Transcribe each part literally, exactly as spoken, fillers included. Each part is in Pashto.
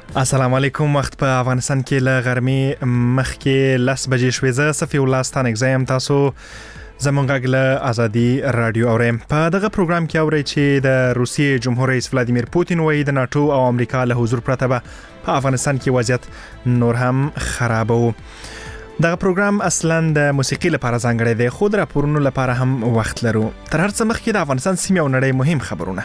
السلام علیکم. وخت په افغانستان کې له غرمې مخکې لس بجې شوې. زه صفي الله ستانک زایم. تاسو زمونږ غږ ازادي رادیو اورئ. په دغه پروګرام کې اورئ چې د روسیې جمهور رئیس ولادیمیر پوتین وایي د ناتو او امریکا له حضور پرته به په افغانستان کې وضعیت نور هم خراب وو. دغه پروګرام اصلا د موسیقي لپاره ځانګړی دی، خو د راپورونو لپاره هم وخت لرو. تر هر څه مخکې د افغانستان سیمې او نړۍ مهم خبرونه.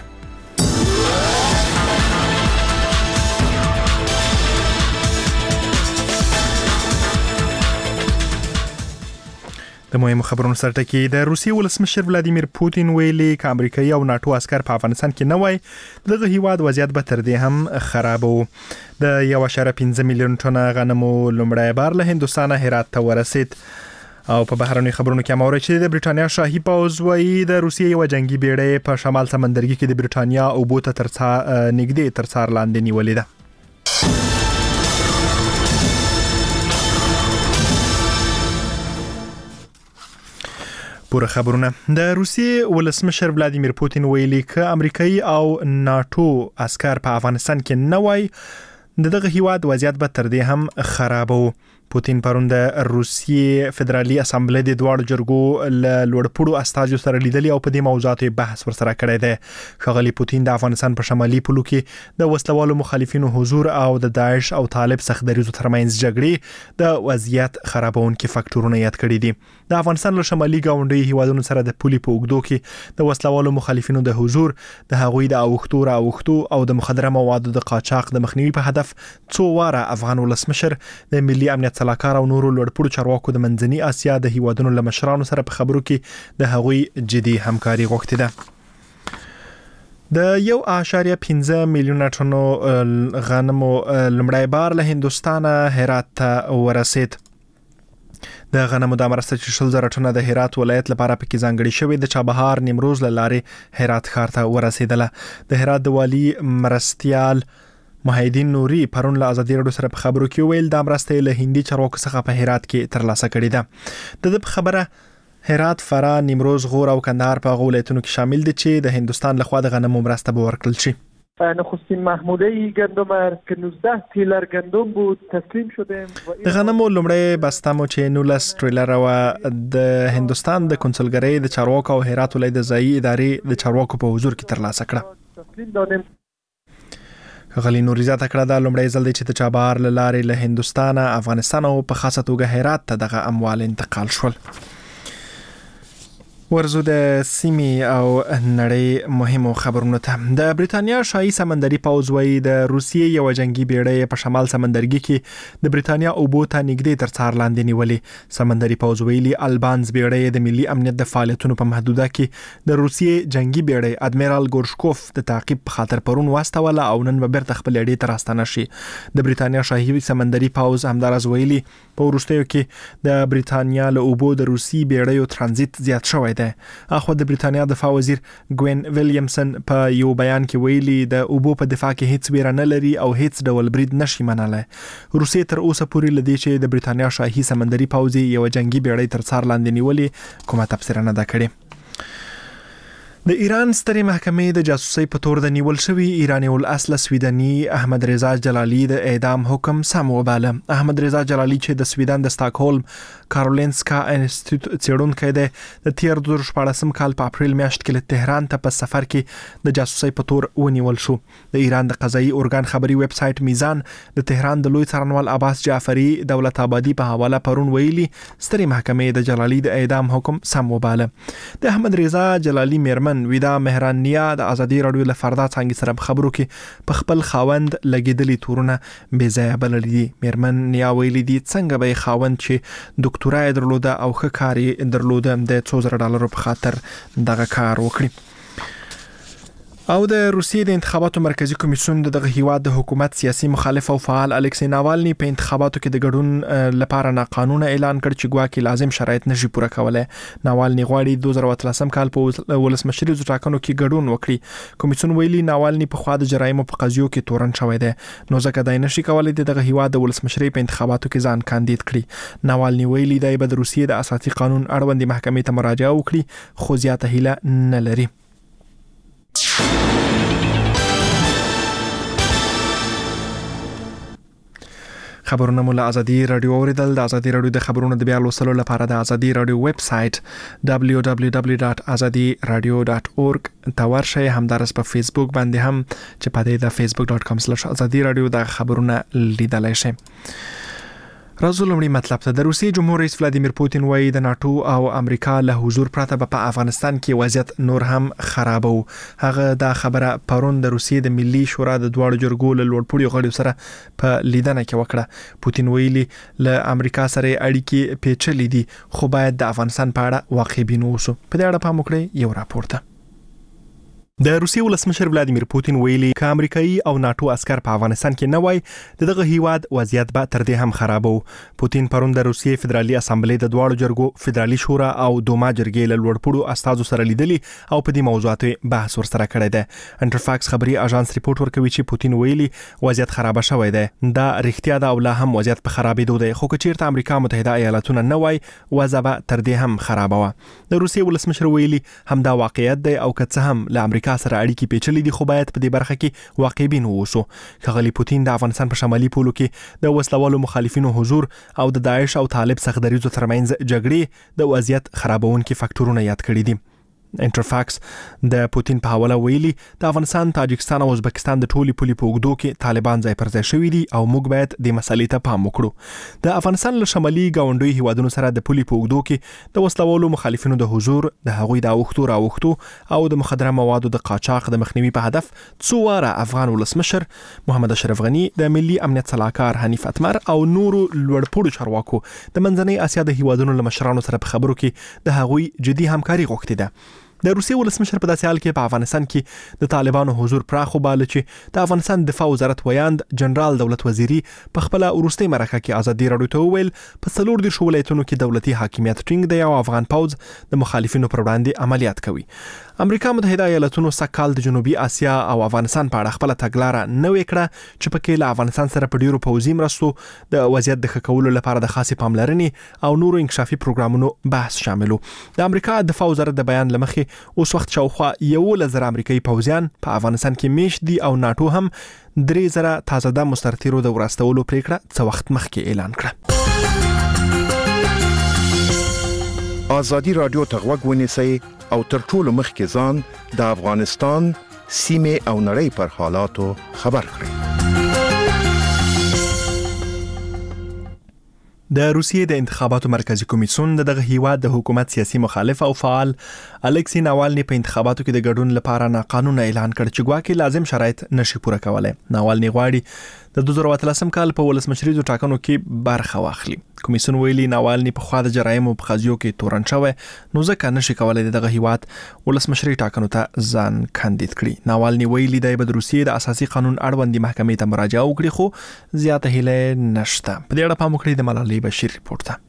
د مهمو خبرونو سره ټکی د روسیې ولسمشر ولادیمیر پوتین ویلي ک امریکایي او ناتو عسكر په افغانستان کې نه وای دغه هیواد وضعیت به تر دې هم خراب وو. د یو اشاره پنځه میلیون ټنه غنمو لومړی بار له هندستان هرات ته ورسید. او په بهرني خبرونو کې امر چې د برېټانیا شاهي پوځ وایي د روسیې یو جنگي بیړۍ په شمال سمندرګي کې د برېټانیا او بوته ترڅا نږدې تر څار لاندې نیولې ده. پوره خبرونه. د روسیې ولسمشر ولادیمیر پوتین ویلي ک امریکایي او ناتو عسكر په افغانستان کې نه وای دغه هیواد وضعیت به تر دې هم خراب وو. پوتین پرون د روسیې فدرالي اسامبلې د دوړ جرګو له لوړپوړو استازو سره لیدلي او په دې موضوعاتو بحث ورسره کړی دی. ښاغلي پوتین د افغانستان په شمالي پولو کې د وسلوالو مخالفینو حضور او د داعش او طالب سختدریزو ترمنځ جګړې د وضعیت خرابونکي فاکټورونه یاد کړي دي. د افغانستان له شمالي ګاونډي هیوادونو سره د پولي په اوږدو کې د وسلوالو مخالفینو د حضور د هغوی د اوښتو را اوښتو او د مخدره موادو د قاچاق د مخنیوي په هدف څو واره افغان ولسمشر د ملي امنیت سلاکار او نورو لوړپوړو چارواکو د منځني اسیا د هیوادونو له مشرانو سره په خبرو کې د هغوی جدي همکاري غوښتې ده. د یو اشاریه پنځه میلیونه ټنو غنمو لومړی بار له هندستان هرات ته ورسید. د غنمو د مرسته چې شل زره ټنه د هرات ولایت لپاره پکې ځانګړي شوی د چابهار نیمروز لارې هرات ښار ته ورسیدله. د هرات د والی مرستیال محیدین نوري پرون له ازادي رادیو سره په خبرو کې ویل د مرستې له هندي چارواکو څخه په هرات کې ترلاسه کړې ده. د خبره هرات، فراه، نیمروز، غور او کندهار په ولایتونو کې شامل دي چې د هندستان لخوا د غنمو مرسته به ورکړل شي. نخستین محموله گندم که نوزده تریلر گندم بود تسلیم شدیم. د غنمو لومړی بسته مو چې نولس تریلر و د هندستان د کنسولګرۍ د چارواکو او هرات ولایت د ځایي ادارې د چارواکو په حضور کې ترلاسه کړه. تسلیم دادیم. غلی نوري زیاته کړه دا لومړی ځل دی چې د چابهار له لارې له هندستان، افغانستان او په خاصه توګه هرات ته دغه اموال انتقال شول. ورزو د سیمې او نړۍ مهمو خبرونو ته. د برېټانیا شاهي سمندري پوځ وایي د روسیې یو جنگي بیړۍ په شمال سمندرګي کې د برېټانیا اوبو ته نږدې تر څار لاندې نیولې. سمندري پوځ ویلي البانز بیړۍ د ملي امنیت د فعالیتونو په محدوده کې د روسیې جنگي بیړۍ ادمیرال ګورشکوف د تعقیب په خاطر پرون واستوله او نن به بیرته خپل اډې ته راستنه شي. د برېټانیا شاهي سمندري پوځ همدارس ویلي په وروستیو کې د برېټانیا له اوبو د روسي بیړیو ترانزیت زیات شوی دی. اخو د برېټانیا دفاع وزیر ګوین ویلیامسن په یو بیان کې ویلي د اوبو په دفاع کې هیڅ ویره نه لري او هیڅ ډول برید نشي منلای. روسیې تر اوسه پورې لدی چې د برېټانیا شاهي سمندري پوځ یو جنگي بیړۍ تر څار لاندې نیولې کومه تفسیر نه ده کړې. د ایران سترې محکمې د جاسوسۍ په تور د نیول شوی ایرانی الاصل سویدني احمد رضا جلالی د اعدام حکم سم وباله. احمد رضا جلالی چې د سویدن د سټاکهولم کارولینسکا انسټیټیوټ څېړونکی دی د تیر دوه زره شپاړسم کال په اپریل میاشت کې له تهران ته په سفر کې د جاسوسۍ په تور ونیول شو. د ایران د قضایي ارګان خبري ویب سټ میزان د تهران د لوی څارنوال عباس جعفری دولت آبادی په حواله پرون ویلي سترې محکمې د جلالی د اعدام حکم سم وباله. د احمد رضا جلالی میرمن ویدا مهران نیا د ازادي رادیو له فردا څنګه سره خبرو کې په خپل خاوند لګیدلي تورونه بې ځایه بللي دي. میرمن نیا ویلي دي څنګه به خاوند چې ډاکټورای درلوده او ښه کاری درلوده د څو زره ډالرو په خاطر دغه کار وکړي. او د روسیې د انتخاباتو مرکزی کمیسیون دغه هیواد د حکومت سیاسي مخالف او فعال الکسی ناوالني په انتخاباتو کې د ګډون لپاره ناقانونه اعلان کړ چې ګواکې لازم شرایط نشي پوره کولای. ناوالني غواړي دوه زره اتلسم کال په ولسمشري ټاکنو کې ګډون وکړي. کمیسیون ویلي ناوالني په خوا د جرایمو په قضیو کې تورن شوی دی نو ځکه دای نشي کولای دغه هیواد د ولسمشري په انتخاباتو کې ځان کاندید کړي. ناوالني ویلي دی به د روسیې د اساسي قانون اړوند محکمې ته مراجعه وکړي خو زیاته هیله نه لري. خبرونه مو له ازادي رادیو اوریدل. د ازادي رادیو د خبرونو د بیا لوستلو لپاره د ازادي رادیو ویب سټ دبليو دبليو دبليو ډاټ ازادي رادیو ډاټ اورګ ته ورشئ. همدارس په فیسبوک باندې هم چې په دې د فیسبوک ډاټ کام سلاش ازادي رادیو د خبرونه لیدلای شئ. راځو لومړی مطلب ته. د روسیې جمهور رئیس ولادیمیر پوتین وایي د ناتو او امریکا له حضور پرته په افغانستان کې وضعیت نور هم خرابو. هغه دا خبره پرون د روسیې د ملي شورا د دواړو جرګو له لوړپوړو غړو سره په لیدنه کې وکړه. پوتین ویلي له امریکا سره اړیکې پیچلې دي خو باید د افغانستان په اړه واقع بین اوسو. په دې اړه پام وکړئ یو راپور ته. د روسیې ولسمشر ولادیمیر پوتین ویلي ک امریکایي او ناتو عسكر په افغانستان کې نه وای دغه هیواد وضعیت به تر دې هم خرابو. پوتین پرون د روسیې فدرالي اسامبلې د دواړو جرګو فدرالي شورا او دوما جرګې له لوړپوړو استادو سره لیدلي او په دې موضوعاتو بحث ورسره کړی دی. انټرفاکس خبري اژانس ریپورت ورکوي چې پوتین ویلي وضعیت خراب شوی دی. دا رښتیا ده او لا هم وضعیت په خرابېدو دی خو که چیرته امریکا متحده ایالاتونه نه وای وضع به تر دې هم خراب و. د روسیې ولسمشر ویلي همدا واقعیت دی او که څه هم له امریکا سره اړیکې پیچلې دي خو باید په دې برخه کې واقع بین اوسو. ښاغلي پوتین د افغانستان په شمالي پولو کې د وسلوالو مخالفینو حضور او د داعش او طالب سختدریزو ترمنځ جګړې د وضعیت خرابونکي فاکټورونه یاد کړي دي. انټرفاکس د پوتین په حواله ویلي د افغانستان، تاجکستان او ازبکستان د ټولي پولي په اوږدو کې طالبان ځای پر ځای شوي دي او موږ باید د مسلې ته پام وکړو. د افغانستان له شمالي گاونډي هیوادونو سره د پولي په اوږدو کې د وسلوالو مخالفینو د حضور، د هغوی د اوښتو راوښتو او د مخدره موادو د قاچاق د مخنیوي په هدف څو واره افغان ولسمشر محمد اشرف غنی، د ملي امنیت صلاحکار حنیف اتمر او نورو لوړپوړو چارواکو د منځنۍ اسیا د هیوادونو له مشرانو سره په خبرو کې د هغوی جدي همکاري غوښتې ده. د روسیې ولسمشر په داسې حال کې په افغانستان کې د طالبانو حضور پراخو باله چې د افغانستان دفاع وزارت ویاند جنرال دولت وزیری په خپل وروستي مرکه کې ازادي رادیو ته وویل په څلور دېرش ولایتونو کې دولتي حاکمیت ټینګ دی او افغان پوځ د مخالفینو پر وړاندې عملیات کوي. امریکا متحده ایالاتونو سکهال د جنوبي اسیا او افغانستان په اړه خپل تګلارې نوې کړه چې پکې له افغانستان سره په ډیرو پوځي مرستو د وضعیت د ښه کولو لپاره د خاصې پاملرنې او نورو انکشافي پروګرامونو بحث شاملو. د امریکا دفاع وزارت د بیان لمخې اوس وخت شاوخوا یو لزر امریکایي پوځیان په افغانستان کې میشت دي او ناتو هم درې زره تازه د مسترتیرو د ورستولو پریکړه څه وخت مخکې اعلان کړه. ازادي رادیو ته غوږ ونیسئ او تر ټولو مخکې ځان د افغانستان سیمه او نړۍ پر حالاتو خبر کړئ. د روسیې د انتخاباتو مرکزی کمیسیون دغه هیواد د حکومت سیاسي مخالف او فعال الکسی ناوالني په انتخاباتو کې د ګډون لپاره ناقانونه اعلان کړ چې ګواکې لازم شرایط نشي پوره کولای. ناوالني غواړي د دوه زره اتلسم کال په ولسمشریزو ټاکنو کې برخه واخلي. کمیسیون ویلي ناوالني په خوا د جرایم په قضیو کې تورن شوی نو ځکه نشي کولای دغه هیواد ولسمشری ټاکنو ته ځان کاندید کړي. ناوالني ویلي د روسیې د اساسي قانون اړوندې محکمې ته مراجعه وکړي خو زیاته هیله نشته. په دې اړه پام وکړئ د ملالۍ بشیر ریپورت ته.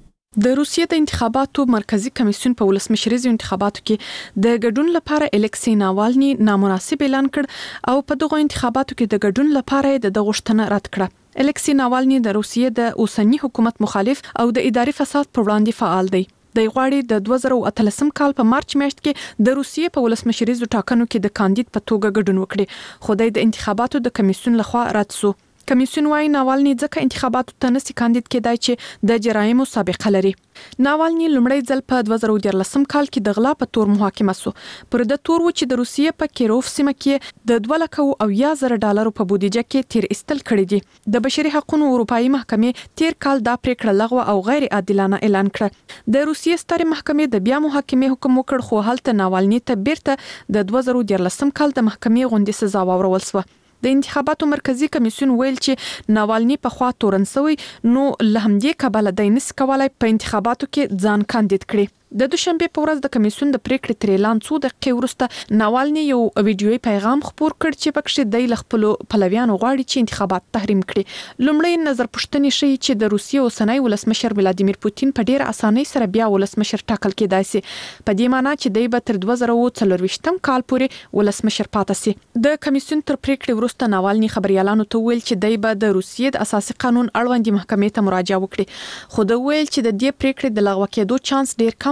د روسیې د انتخاباتو مرکزی کمیسیون په ولسمشریزو انتخاباتو کې د ګډون لپاره الکسی ناوالني نامناسب اعلان کړ او په دغه انتخاباتو کې د ګډون لپاره د غوښتنه رد کړه. الکسی ناوالني د روسیې د اوسنی حکومت مخالف او د اداري فساد پر وړاندې فعال دی. د غواړي د دوه زره اتلسم کال په مارچ میاشت کې د روسیې په ولسمشریزو ټاکنو کې د کاندید په توګه ګډون وکړي خو د انتخاباتو د کمیسیون لخوا رد شو. کمیسیون وايي ناوالني ځکه انتخاباتو ته نسي کاندید کېدای چې د جرایمو سابقه لري. ناوالني لومړی ځل په دوه زره دیارلسم کال کې د غلا په تور محاکمه شو. پر د تور و چې د روسیې په کیروف سیمه کې د دوه لک او یا زره ډالرو په بودیجه کې تیر استل کړی دي. د بشري حقوقو اروپאי محکمې تیر کال دا پریکړه لغوه او غیر عادلانه اعلان کړه. د روسیې ستر محکمې د بیا محاکمې حکم وکړ خو هلته ناوالني ته بیرته د دوه زره دیارلسم کال د محکمې غونډې سزا واورول شوه. د انتخاباتو مرکزی کمیسیون ویل چې ناوالني په خوا تورن شوی نو له همدې کبله د نس کولای په انتخاباتو کې ځان کاندید کړي. د دوشنبه په ورځ د کمیسیون د پریکړې تر اعلان څو دقیقې وروسته ناوالني یو ویډیويي پیغام خپور کړ چې پکې د خپل پلویانو غواړي چې انتخابات تحریم کړي. لومړی نظر پوښتنې شي چې د روسیې اوسنی ولسمشر ولادیمیر پوتین په ډیر اسانۍ سره بیا ولسمشر ټاکل کېدای شي په دې معنی چې دی به تر دوه زره څلرویشتم کال پورې ولسمشر پاتې شي. د کمیسیون تر پریکړې وروسته ناوالني خبريالانو ته ویل چې دی به د روسیې د اساسي قانون اړوندې محکمې ته مراجعه وکړي خو دا ویل چې د دې پریکړې د لغوه کېدو چانس ډیر کم دی.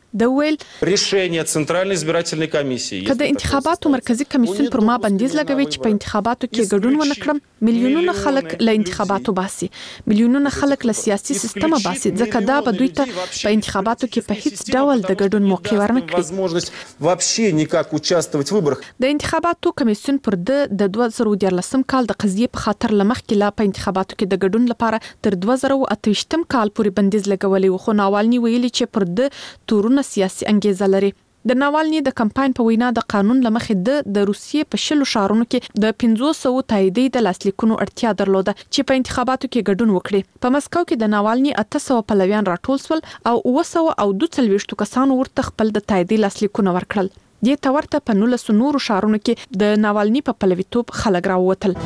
د ویل решение Центральной избирательной комиссии. کله د انتخاباتو مرکزی کمیسیون پر ما بندیز لګوي چې په انتخاباتو کې ګډون ونه کړم، میلیونونه خلک له انتخاباتو باسي، میلیونونه خلک له سیاسي سیستم باسي، ځکه دا به دوی ته په انتخاباتو کې په هیڅ ډول د ګډون موقع ورنکړي. Возможность вообще никак участвовать в выборах. د انتخاباتو کمیسیون پر د دوه زره دیارلسم کال د قضیې په خاطر لمخکې لا په انتخاباتو کې د ګډون لپاره تر دوه زره اته ویشتم کال پورې بندیز لګولې و، خو ناوالني ویلي چې پر د تورونه سیاسي انګیزه لري. د ناوالني د کمپاین په وینا د قانون لمخې د د روسیې په شلو شهرونو کې د پنځوس سوه تاییدي د لاسلیکونو اړتیا درلوده چې په انتخاباتو کې ګډون وکړي. په مسکو کې د ناوالني اته سوه پلویان راټول شول او اوه سوه او دوه څلوېښت کسانو ورته خپل د تاییدي لاسلیکونه ورکړل. دې ته ورته په نولس نورو شهرونو کې د ناوالني په پلویتوب خلک راووتل.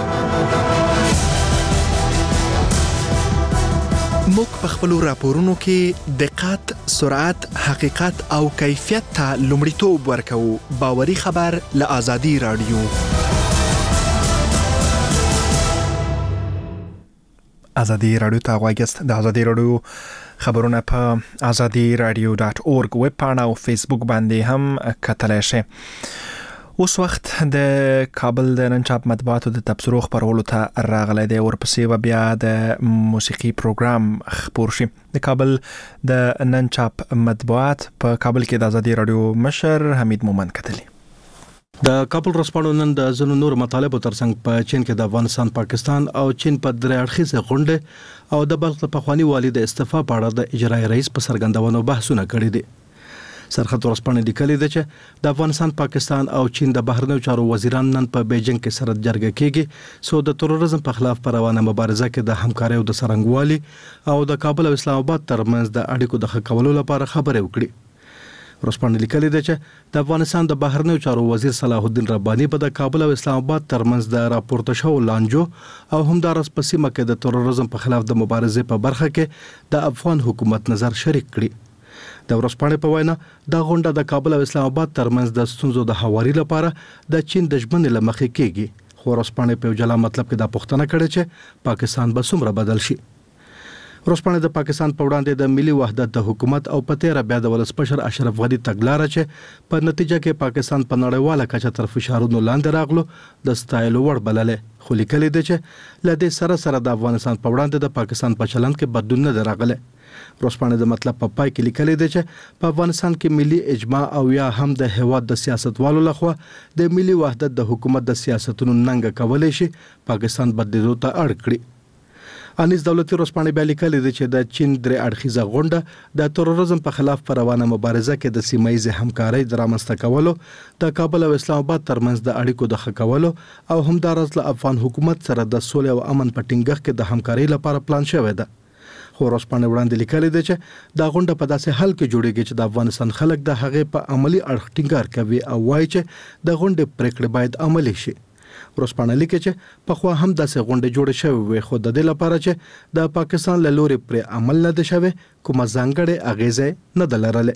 موږ په خپل راپورونو کې دقت، سرعت، حقیقت او کیفیت ته لومړیتوب ورکوو. باوري خبر له آزادي رادیو. آزادي رادیو ته غواړئ د آزادي رادیو خبرونه په آزادي رادیو ډاټ اورګ ویب پاڼه او فیسبوک باندې هم کتلای شئ. اوس وخت د کابل د نن چاپ مطبوعاتو د تبصرو خبرولو ته راغلی دی، ورپسې به بیا د موسیقي پروګرام خپور شي. د کابل د نن چاپ مطبوعات په کابل کې د آزادي رادیو مشر حمید مومند کتلی. د کابل ورځپاڼو نن د ځینو نور مطالبو ترڅنګ په چین کې د افغانستان، پاکستان او چین په درې اړخیزه غونډه او د بلخ د پخوانی والي د استعفا په اړه د اجرایي رئیس په څرګندونو بحثونه کړي دي. سرخط ورځپاڼه لیکلي ده چې د افغانستان، پاکستان او چین د بهرنیو چارو وزیران نن په بیجینګ کې سره جرګه کیږي سو د تروریزم په خلاف پر روانه مبارزه کې د همکارۍ او د سرنګوالي او د کابل او اسلام آباد ترمنځ د اړیکو د ښه کولو لپاره خبرې وکړي. ورځپاڼه لیکلي ده چې د افغانستان د بهرنیو چارو وزیر صلاح الدین رباني په د کابل او اسلام آباد ترمنځ د راپورته شو لانجو او همدارس په سیمه کې د تروریزم په خلاف د مبارزې په برخه کې د افغان حکومت نظر شریک کړي. د ورځپاڼې په وینا د غونډه د کابل او اسلام آباد ترمنځ د ستونزو د هواري لپاره د چین د ژمنې لمخې کېږي، خو ورځپاڼې په جلا مطلب کې دا پوښتنه کړې چې پاکستان به څومره بدل شي. ورځپاڼې د پاکستان په وړاندې د ملي وحدت د حکومت او په تیر بیا د ولسمشر اشرف غني تګلاره چې په نتیجه کې پاکستان په نړیواله کچه تر فشارونو لاندې راغلو د ستایلو وړ بللې، خو لیکلي ده چې له دې سره سره د افغانستان په وړاندې د پاکستان په چلند کې بدلون نه راغلی. ورځپاڼه د مطلب په پای کې لیکلي ده چې په افغانستان کې ملي اجماع او یا هم د هواد د سیاستوالو لخوا د ملي وحدت د حکومت د سیاستونو ننګ کولای شي پاکستان بدلیدو ته اړ کړي. انیس دولتي ورځپاڼه بیا لیکلي ده چې د چین درې اړخیزه غونډه د تروریزم په خلاف پر روانه مبارزه کې د سیمایي همکارۍ د رامنځته کولو، د کابل او اسلام آباد ترمنځ د اړیکو د ښه کولو او همدارس له افغان حکومت سره د سولې او امن په ټینګښت کې د همکارۍ لپاره پلان شوی ده. خو ورځپاڼه وړاندې لیکلي ده چې دا غونډه په داسې حال کې جوړیږي چې د افغانستان خلک د هغې په عملی اړخ ټینګار کوي او وایي چې د غونډې پریکړې باید عملي شي. ورځپاڼه لیکي چې په خو هم داسې غونډې جوړې شوې وي، خو د دې لپاره چې د پاکستان له لوري پرې عمل نه دی شوی کومه ځانګړې اغیزه نه ده لرلې.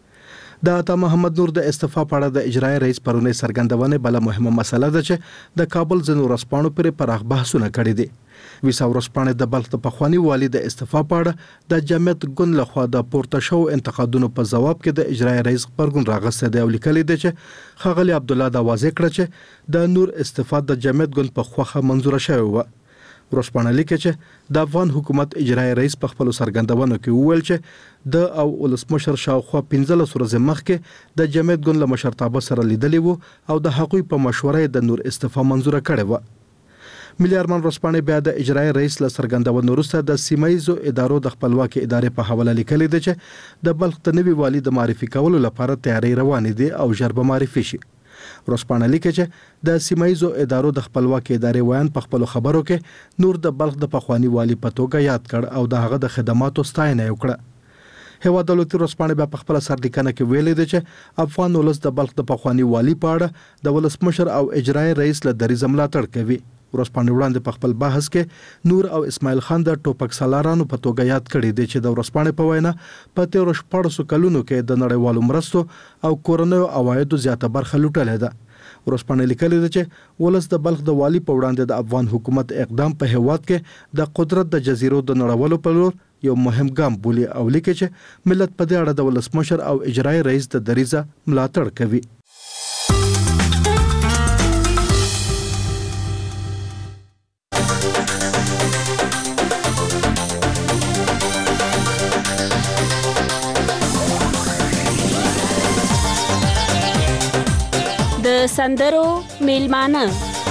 د عطا محمد نور د استعفا په اړه د اجرایي رئیس پرونی څرګندونه بل مهمه مسله ده چې د کابل ځینو ورځپاڼو پرې پراخ بحثونه کړي دي. ویسا ورځپاڼه د بلخ د پخوانی والي د استعفا په اړه د جمعیت ګوند لخوا د پورته شو انتقادونو په ځواب کې د اجرایي رئیس خبرګون راغسته دی او لیکلي دی چې ښاغلي عبدالله دا واضح کړ چې د نور استعفا د جمعیت ګوند په خوخه منزوره شوی و. ورځپاڼه لیکي چې د افغان حکومت اجرایي رئیس په خپل څرګندونو کې وویل چې د او ولسمشر شاوخوا پنځلس ورځې مخکې د جمعیت ګوند له مشرتابه سره لیدلی وو او د هغوی په مشوره د نور استعفا منزوره کړې و. ملي ارمان ورځپاڼه بیا د اجرایي رئیس له څرګندونو وروسته د سیمایي ادارو د خپلواکي ادارې په حواله لیکلي دی چې د بلخ د نوي والي د معرفي کولو لپاره تیاری روانې دي او ژر به معرفي شي. ورځپاڼه لیکي چې د سیمایي ادارو د خپلواکي ادارې ویان په خپل خبرو کې نور د بلخ د پخوانی والي په توګه یاد کړ او د هغه د خدماتو ستاینه وکړه. هوا دولتي ورځپاڼه بیا په خپل سرلیکنه کې ویلي دی چې افغان ولس د بلخ د پخوانی والي په اړه د ولسمشر او اجرایي رئیس له دریځ ملاتړ کوي. ورځپاڼه وړاندې په خپل بحث کې نور او اسماعیل خان د ټوپک سالارانو په توګه یاد کړی دی چې د ورځپاڼې په وینا په تیر شپږ کلونو کې د نړیوالو مرستو او کورنیو عوایدو زیاته برخه لوټلې ده. ورسپانې لیکلي ده چې ولس د بلخ د والی په وړاندې د افغان حکومت اقدام په هیواد کې د قدرت د جزیرو د نړولو په لور یو مهم ګام بولي او لیکي چې ملت په دې اړه د ولسمشر او اجرایي رئیس د دریزه ملاتړ کوي. د سندرو میلمانه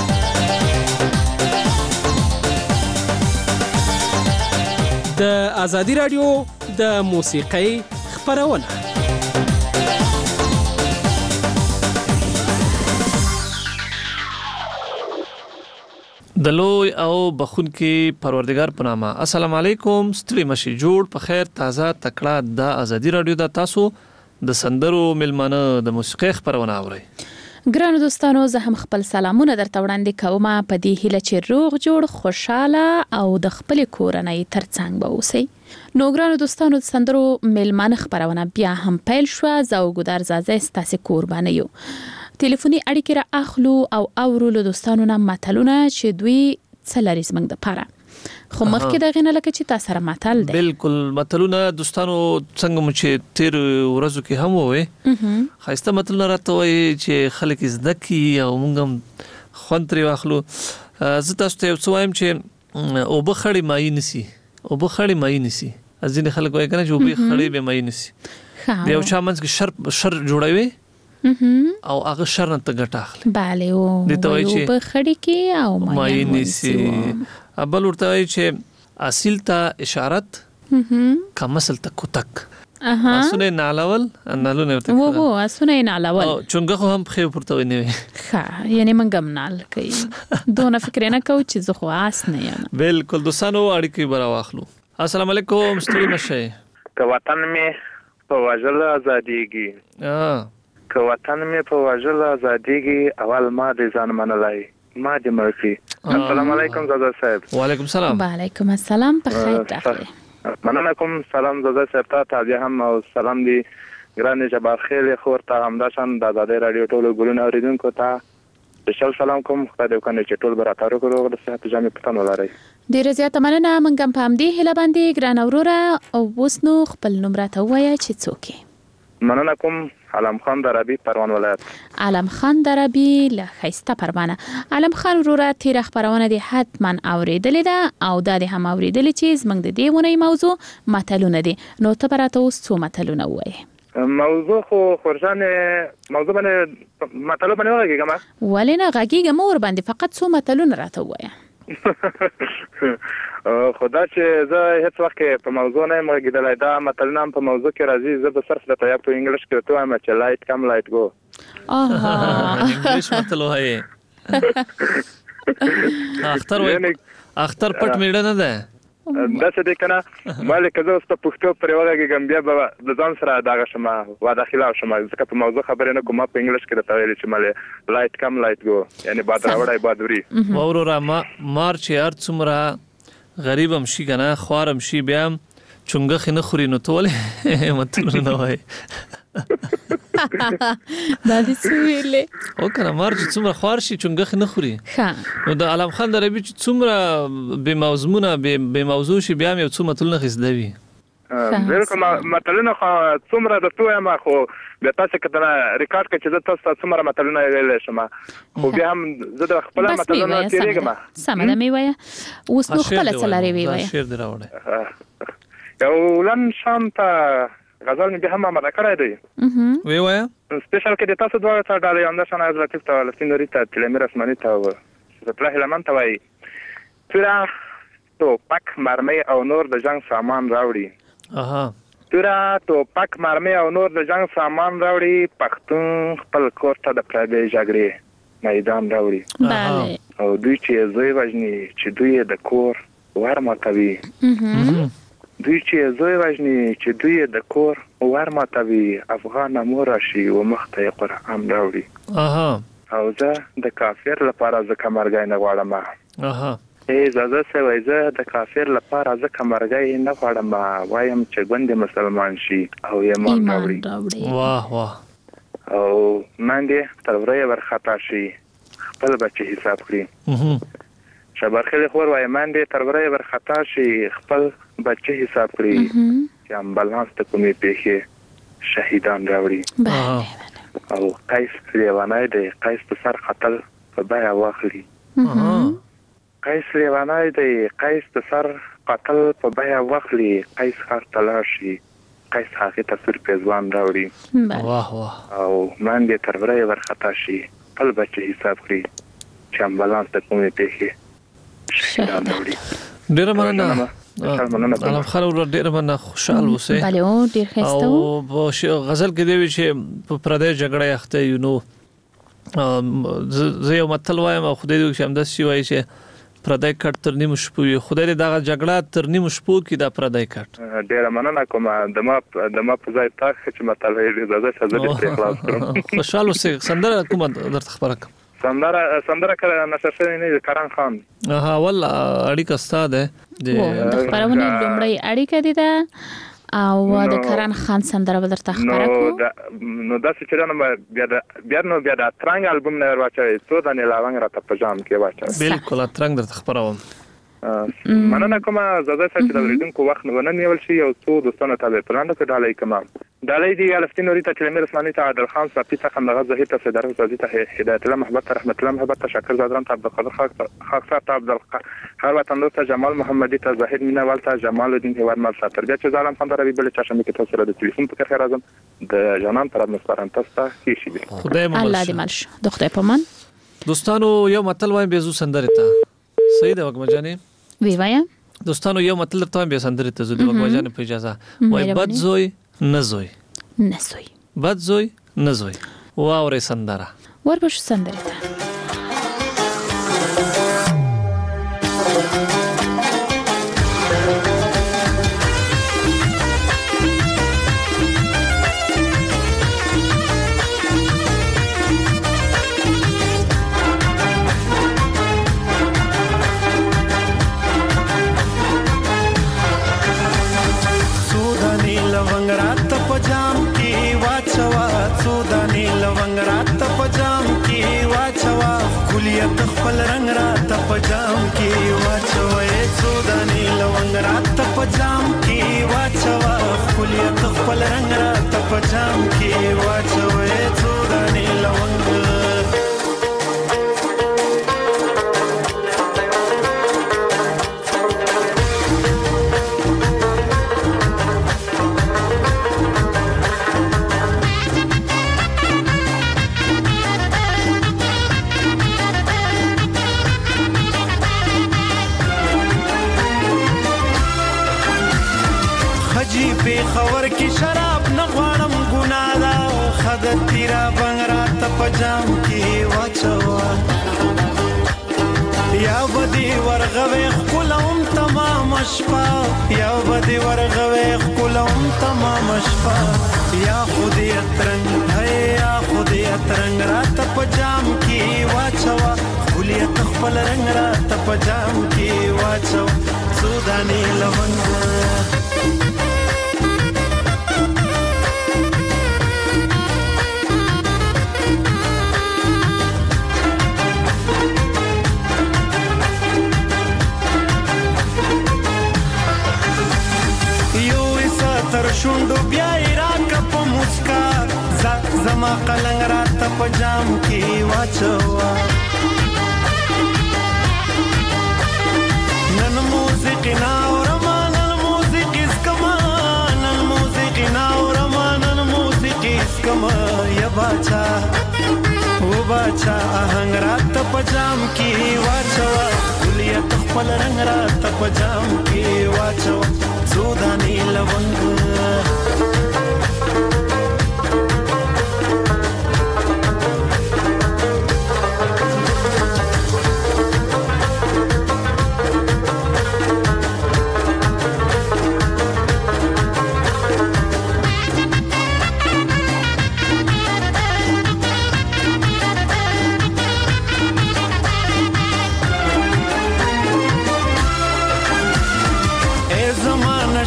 د ازادي رادیو د موسیقۍ خبرونه د لوی او بخونکي پروردگار په نامه. السلام علیکم، ستړي مشي جوړ په خیر تازه تکړه د ازادي رادیو د تاسو د سندرو میلمانه د موسیقۍ خبرونه اوري. ګرانو دوستانو، زه هم خپل سلامونه درته وړاندې کوم په دې هیله چې روغ جوړ خوشاله او د خپل کورنۍ ترڅنګ به اوسئ. نو ګرانو دوستانو، د سندرو میلمانه خبرونه بیا هم پیل شو. زه او ګودر زازه ستاسو قربانه یو. ټلیفوني اړیکې را اخلو او اورو له دوستانو نه متلونه چې دوی څه لري زموږ دپاره. خو مخکې د غینه لکه چې تاسو سره متل دی. بالکل متلونه دوستانو څنګه مو چې تیر ورځو کې هم وې خاصه متلونه راته وایي چې خلک زده کی او موږ هم خوند ترې واخلو. زه تاسو ته یو څه وایم چې او بخړی مای نسی او بخړی مای نسی ځینې خلک وایي کنه چې او بخړی به مای نسی د یو چا منځ کې شر شر جوړوي او هغه شر نه ته ګټه اخلي. bale او او بخړی کې او مای نسی بل ورته وایي چې اصل ته اشارت کمسل ته کوتک اسونه نالول نالونه ورته وو وو اسونه نالول او چونګه هم خې پورته ونی ښه یعنی منګم نال کوي دونه فکر نه کو چې زه خو اس نه یم. بالکل دوستانو اړیکې برا واخلو. السلام علیکم، ستړي مشه. که وطن می په وژل ازاديږي ا که وطن می په وژل ازاديږي اول ما دې ځان منلای ما دې مرسي. السلام علیکم زاده صاحب. وعلیکم السلام. وعلیکم السلام. په خیر راغلی. مننه کوم. سلام زاده صاحب ته تابع هم او سلام دی ګران جبار خیل خور ته همداشان د ازادي رادیو ټولو ګلونو اوریدونکو ته سپیشل سلام کوم. خدای دې وکړي چې ټول براتارو کړو د صحت جامع پتن ولري. ډیر زیات مننه. منګم په همدې هله باندې ګران اوروره او اوس نو خپل نمبر ته وایي چې څوک. مننه کوم. علم خان دربی پروان ولایت. علم خان دربی له خیسته پروانه. علم خان وروره تیر خبرونه دي حتما اوریدلې ده او دا دې هم اوریدلې چې زمنګ د دې ونې موضوع متلونه دي. نو ته براته اوس څو متلونه وایي؟ موضوع خو خورجان موضوع باندې متلونه باندې وایي ګما ولې نه غږیږه مور باندې فقط څو متلونه راته وایي. خدا چې زه هیڅ وخت په موضوع نه مګیدلای دا متلونه په موضوع کې راځي. زه به صرف د تیاب په انګلیش کې ته وایم چې لایټ کم لایټ ګو. آها انګلیش متل وایي. اختر وایي اختر پټ میړه نه ده دا څه دې کنه مالک زه اوس په پښتو پرې وګورم بیا به د ځان سره داغه شمه وا داخله شمه ځکه په موضوع خبرې نه کومه په انګلیش کې راته ویل چې مالې لایټ کم لایټ ګو یعنی باد راوړای باد وري وورا ما مارچ یار څومره غریب هم شي کنه خوارم شي بیا چونګه خنه خوري نو ټول متل نه وای دا دې سویلې او کنه مارچ څومره خوار شي چونګه خنه خوري نو د علم خان دربی څومره به موضوعونه به موضوع شي بیا یو څومره متل نه خېزدوي بالکل متلونه څومره د توه ما خو بیا تاسو کله ریکارډ کړئ چې تاسو څومره متلونه ویل شم خو بیا هم زه د خپل متلونه تیریږم سمه ده می وای اوس نو خپل سلاري وی وای شیر دراوړه یو لن شانت غزل می به هم ما کړای دی وی وای سپیشل کې د تاسو دوه څه ډالې اندر شنه از لطیف ته لسینوریتا تلمیر اسماني ته زپله هلمن ته وای تورا تو پک مرمۍ او نور د جنگ سامان راوړي اها تورا تو پک مرمۍ او نور د جنگ سامان راوړي پښتون خپل کور ته د پردې جګړې میدان راوړي bale او دوی چې زوی وژني چې دوی د کور ور ماتوي دوی چې زوی وژني چې دوی د کور ور ماتوي افغان مور شي او مخته قرآن راوړي اها او زه د کافر لپاره ځکه مرګای نه غواړم اها ای زازه سوي زه د کافر لپاره ځکه مرګای نه غواړم وایم چې ګوند مسلمان شي او ایمان راوړي واه واه او ماندې تر ورې ورخطا شي خپل بچي حساب کړي. شبرخیل خور وای ماندې تر ورې ورخطا شي خپل بچي حساب کړي چې امبولانس ته کومې پیښې شهیدان راوړي. او قیس لیوانای دی قیس په سر قتل په بیا واخلي. قیس لیوانای دی قیس په سر قتل په بیا واخلي. قیس خار تلاشي قیس هغه ته سر پیزوان راوړي. واه واه. او ماندې تر ورې ورخطا شي خپل بچي حساب کړي چې امبولانس ته کومې پیښې شهیدان راوړي. ډیر مننه. علم خان ور ډیر مننه خوشاله اوسئ. بله او ډیر ښه او په غزل کې دی چې په پردې جګړه اخته یو نو زه یو متل وایم او خدای دې چې همداسې وایي چې پردای کټ تر نیمو شپو وي. خدای دې دغه جګړه تر نیمو شپو کې د پردای کټ. ډیره مننه کوم د ما د ما په ځای تاسو چې متل یې زده شزه دې خلاص کړم. خوشاله اوسئ. سندره کوم درته خبره کوم. سندره سندره کړه نشه شوی نه کران خان. ها والله اړیکه ستاده د خبرونه لومړی اړیکه دي ده او د کران خان سندره بدرته خبره کو. نو دا چې دا بیا بیا نو بیا د ترنګ البوم نه ورواچوي څو د نه لاونګ راته پجام کې واچوي. بالکل ترنګ درته خبروم. مننه کوم زده چې د ورېدونکو وخت نه ونیول شي او څو دوستانو ته پلاند کړه ډالۍ کمام ډالۍ دی الفتین نورita کلمې رسمانی ته عادل خان صافي ته خندغه زهیر ته صدر زادی ته هدایت الله محبت رحمت الله محبت شکر زادران ته عبدالقادر خاک صاحب ته عبدالقادر هر وطن دوست جمال محمدی ته زاهد مینوال ته جمال الدین هوار مال ساتر بیا چې ظالم خان ربی بل چشمه کې تاسو را د ټلیفون په خیر اعظم د جنان پر مسپارن تاسو هیڅ شي. خدای مو الله دې مالش د خدای پامان. دوستانو یو متل وایم بيزو سندره ته صحیح ده وګم جانې وی وایم. دوستانو یو مطلب ته به سندره ته زولي وګ وجانه په اجازه وای بد زوی نه زوی نه زوی بد زوی نه زوی واورې سندره وربش سندره ته कुलियत खपल रंग रात पजाम की वाचवे सोदानी लवंग रात पजाम की वाचवा कुलियत खपल रंग रात पजाम की वाचवे सोदानी लवंग خبر کی شراب نغوانم ګنادا خدت تیرا بنگرات پجام کی واچوا یا بدی ورغوي خلوم تمام شپا یا بدی ورغوي خلوم تمام شپا یا خودی ترنګ ہے یا خودی ترنګ رات پجام کی واچوا خلیت خپل رنگ رات پجام کی واچوا سودانی لونګ شوندو بیا راک په مسکا زما قلنګ رات پجام کی واچوا نن موسیقی نا اورما نن موسیقی اسکما نن موسیقی نا اورما نن موسیقی اسکما یا باچا او باچا آهنګ رات پجام کی واچوا کلیت خپل رنگ رات پجام کی واچوا سودانی لونګ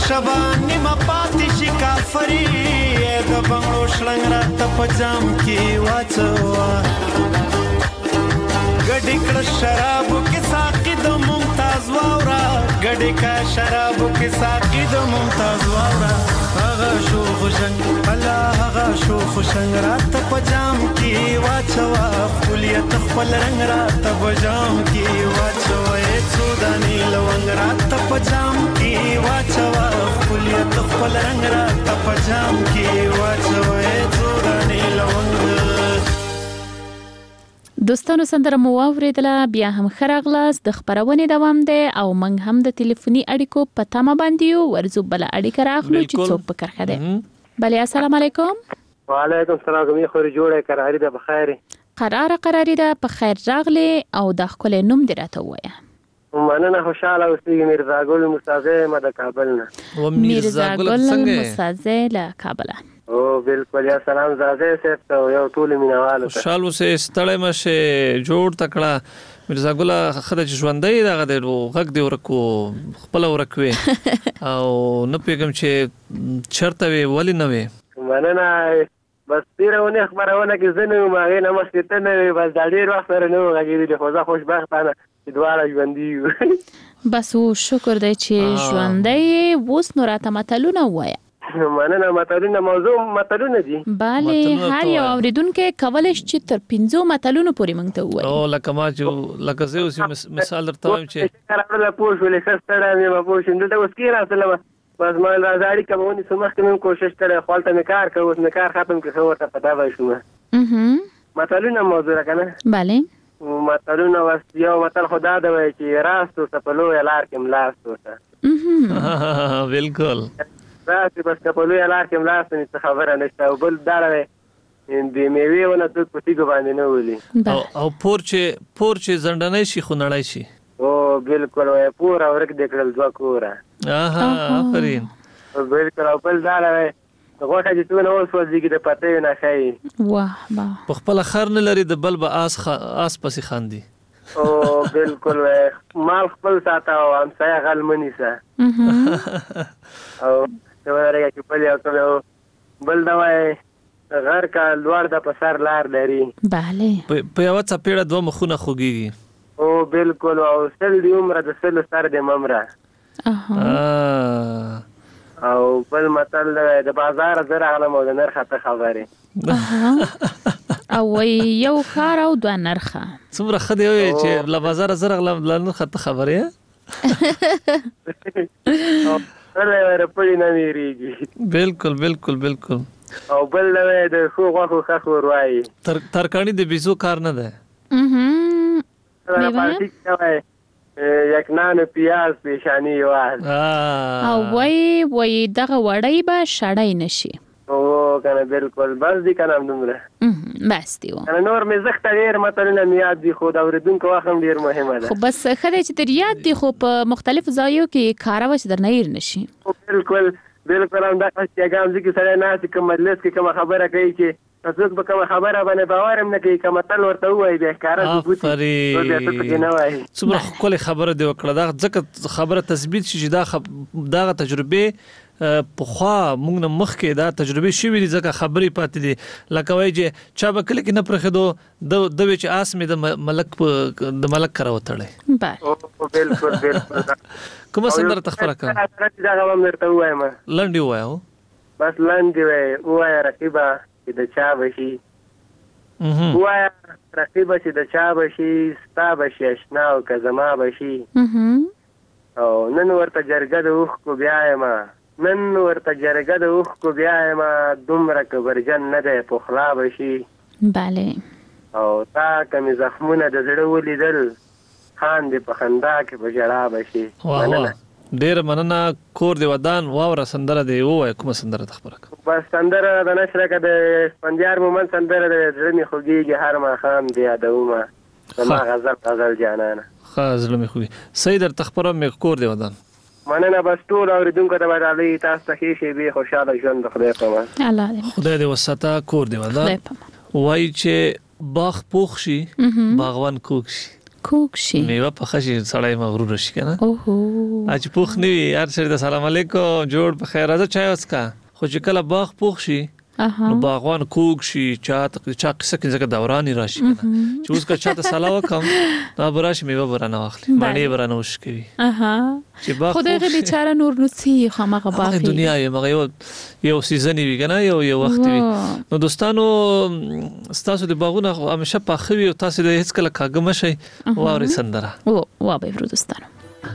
شبا نیمه پاتې شي کافري د بنګړو شلنګ راته په جام کې واچوه ګډې کړه شرابو کې ساقي د ممتاز واوره ګډې کا شرابو کې ساقي د ممتاز واوره هغه شوخ شنګ الله هغه شوخ شنګ راته په جام کې واچوه خپلیت خپل رنګ راته په جام کې واچوه څو دانې لونګ راته په جام کې واچوه خپلیت خپل رنګ راته په جام کې واچوه څو دانې لونګ. دوستانو سندره مو واوریدله بیا هم خراغلاس د خبرونه دوام دی او موږ هم د ټلیفوني اړیکو په تمه باندې یو ورزو بل اړیکه راخلو چې څوک په کرخه دی. بله السلام علیکم. وعلیکم السلام کومې خوري جوړه قراری ده بخیر قرار قراری ده په خیر راغلی او د خپل نوم دی راته وایا. مننه خوشاله اوسئ میرزا ګل مستازه مده کابل نه. و میرزا ګل مستازه له کابل. او بالکل یا سلام زاده صاحب ته یو ټول مینوالو ته خوشاله اوسئ ستړی مشه جوړ تکړه میرزا ګل خدای چې ژوندۍ دغه دی غږ دی ورکو خپل ورکوي او نه پیګم چې چرته وی ولی نه وی. مننه بس تیرونه خبرونه کې زنه ما غي نه مستته نه بس د ډیر وخت سره نو غږی دی خو زه خوشبختانه چې دواړه ژوندۍ بس او شکر دی چې ژوندۍ ووس نو راته متلونه وایا. مننه متلونه موضوع متلونه دي. bale هر یو اوریدونکو کولای شي تر پنځو متلونو پورې مونږ ته وایي. او لکه ما چې لکه زه اوس مثال درته وایم چې راځه پوه شو لکه ستړی مې پوه شو دلته اوس کې راځله بس ما راځي کومونی سمخ کې مې کوشش کړې خپل ته کار کوم اوس کار ختم کړو ورته پتا وای شو. اها متلونه موضوع راکنه. bale متلونه واس یو متل خدا دا وای چې راستو سپلو لار کې ملاستو ته. اها بالکل راځي بس کپلو لار کې ملاستو نه خبره نشته او بل دا وای د میوه ونه ته پټي کو باندې نه ولي او پورچه پورچه زندنې شي خنړای شي. او بالکل وای پورا ورک دکړل ځوا کورا. اها آفرین بالکل او بل دا وای غوټه چې تو نو اوس وځي د پته نه شي. واه واه په خپل خر نه لري د بل به آس خ... آس پسې خاندي. او بالکل وای مال خپل ساته او هم سایه غلمنی سه. او څو راګه چې په یو څو بل دا وای غر کا لوړ د پسر لار لري. bale په یو څه پیړه دوه مخونه خوګيږي. او بالکل او سل دی عمر د سل سر د ممره. اها او بل متل د بازار زره علم او د نرخ ته خبره. او یو خار او د نرخه څومره خدای وي چې له بازار زره علم د نرخ ته خبره. سره ورپړی نه ویریږي. بالکل بالکل بالکل او بل د خو غوخو خخو وای تر ترکانی د بيزو کار نه ده. اها دا پاتې کوي یک نان پیاز پیشانی واز او وای وای دغه وړای به شړای نشي. او کنه بالکل بس دي کنه نمره بس دی کنه نور مې زخت ډیر متلونه میاد دي خو دا اوریدونکو واخم ډیر مهمه ده. خو بس خدای چې در یاد دي خو په مختلف ځایو کې کاروه چې در نه ير نشي. بالکل بالکل هم دا چې ګام ځکه سره نه چې کوم مجلس کې کوم خبره کوي چې تاسو به کوم خبره باندې باورم نه کوي کوم تل ورته وایي به کارا د بوتي څومره کله خبره دی وکړه دا ځکه خبره تثبیت شي دا دا تجربه په خوا موږ نه مخ کې دا تجربه شوې دي ځکه خبرې پاتې دي لکه وایي چې چا به کله کې نه پرخدو د د چې آس مې د ملک د ملک کرا وتړي. بالکل بالکل کومه سندره تخبره کړه دا غوام درته وایم لنډي وایو بس لنډي وای وای رقیبه چې د چا بشي وای رقیبه چې د چا بشي ستا بشي آشنا او کزما بشي. او نن ورته جرګه د اوخ کو بیایم نن ورته جرګه د اوخ کو بیایم دومره کبرجن نه دی پخلا بشي. bale او تا کمی زخمونه د زړه ولیدل خان دې په خندا کې بجړا بشي. مننه ډیر مننه کور دی ودان واوره سندره دی وای کوم سندره تخبره بس سندره د نشره کې د سپندیار مومن سندره د زړه می خوږیږي هر ما خام دی ادوما ما غزل غزل جانانه غزل می خوږي سید تخبره می کور دی ودان. مننه بس ټول اوریدونکو ته وړاندې تاسو ته شي به خوشاله ژوند خدای پامه. الله دې خدای دې وساته کور دی ودان. وای چې باغ پوخ شي باغوان کوک شي. کوک شي میوه په خشي سړی مغرور شي کنه اوهو اج پوخ نیوي هر سره السلام علیکم جوړ په خیر راځه چای وسکا خو چې کله باغ پوخ شي نو باغوان کوک شي چا چا قصه کې ځکه دوران راشي کنه چې اوس کا چاته سلام وکم دا براش میوه برانه واخلي باندې برانه وش کوي اها خدای دې بیچاره نور نسی خو مغه باغ دنیا یې مغه یو یو سیزن وی کنه یو یو وخت وی نو دوستانو تاسو د باغونه همیشه په خوي او تاسو د هیڅ کله کاګم شي واري سندره او وا به ورو دوستانو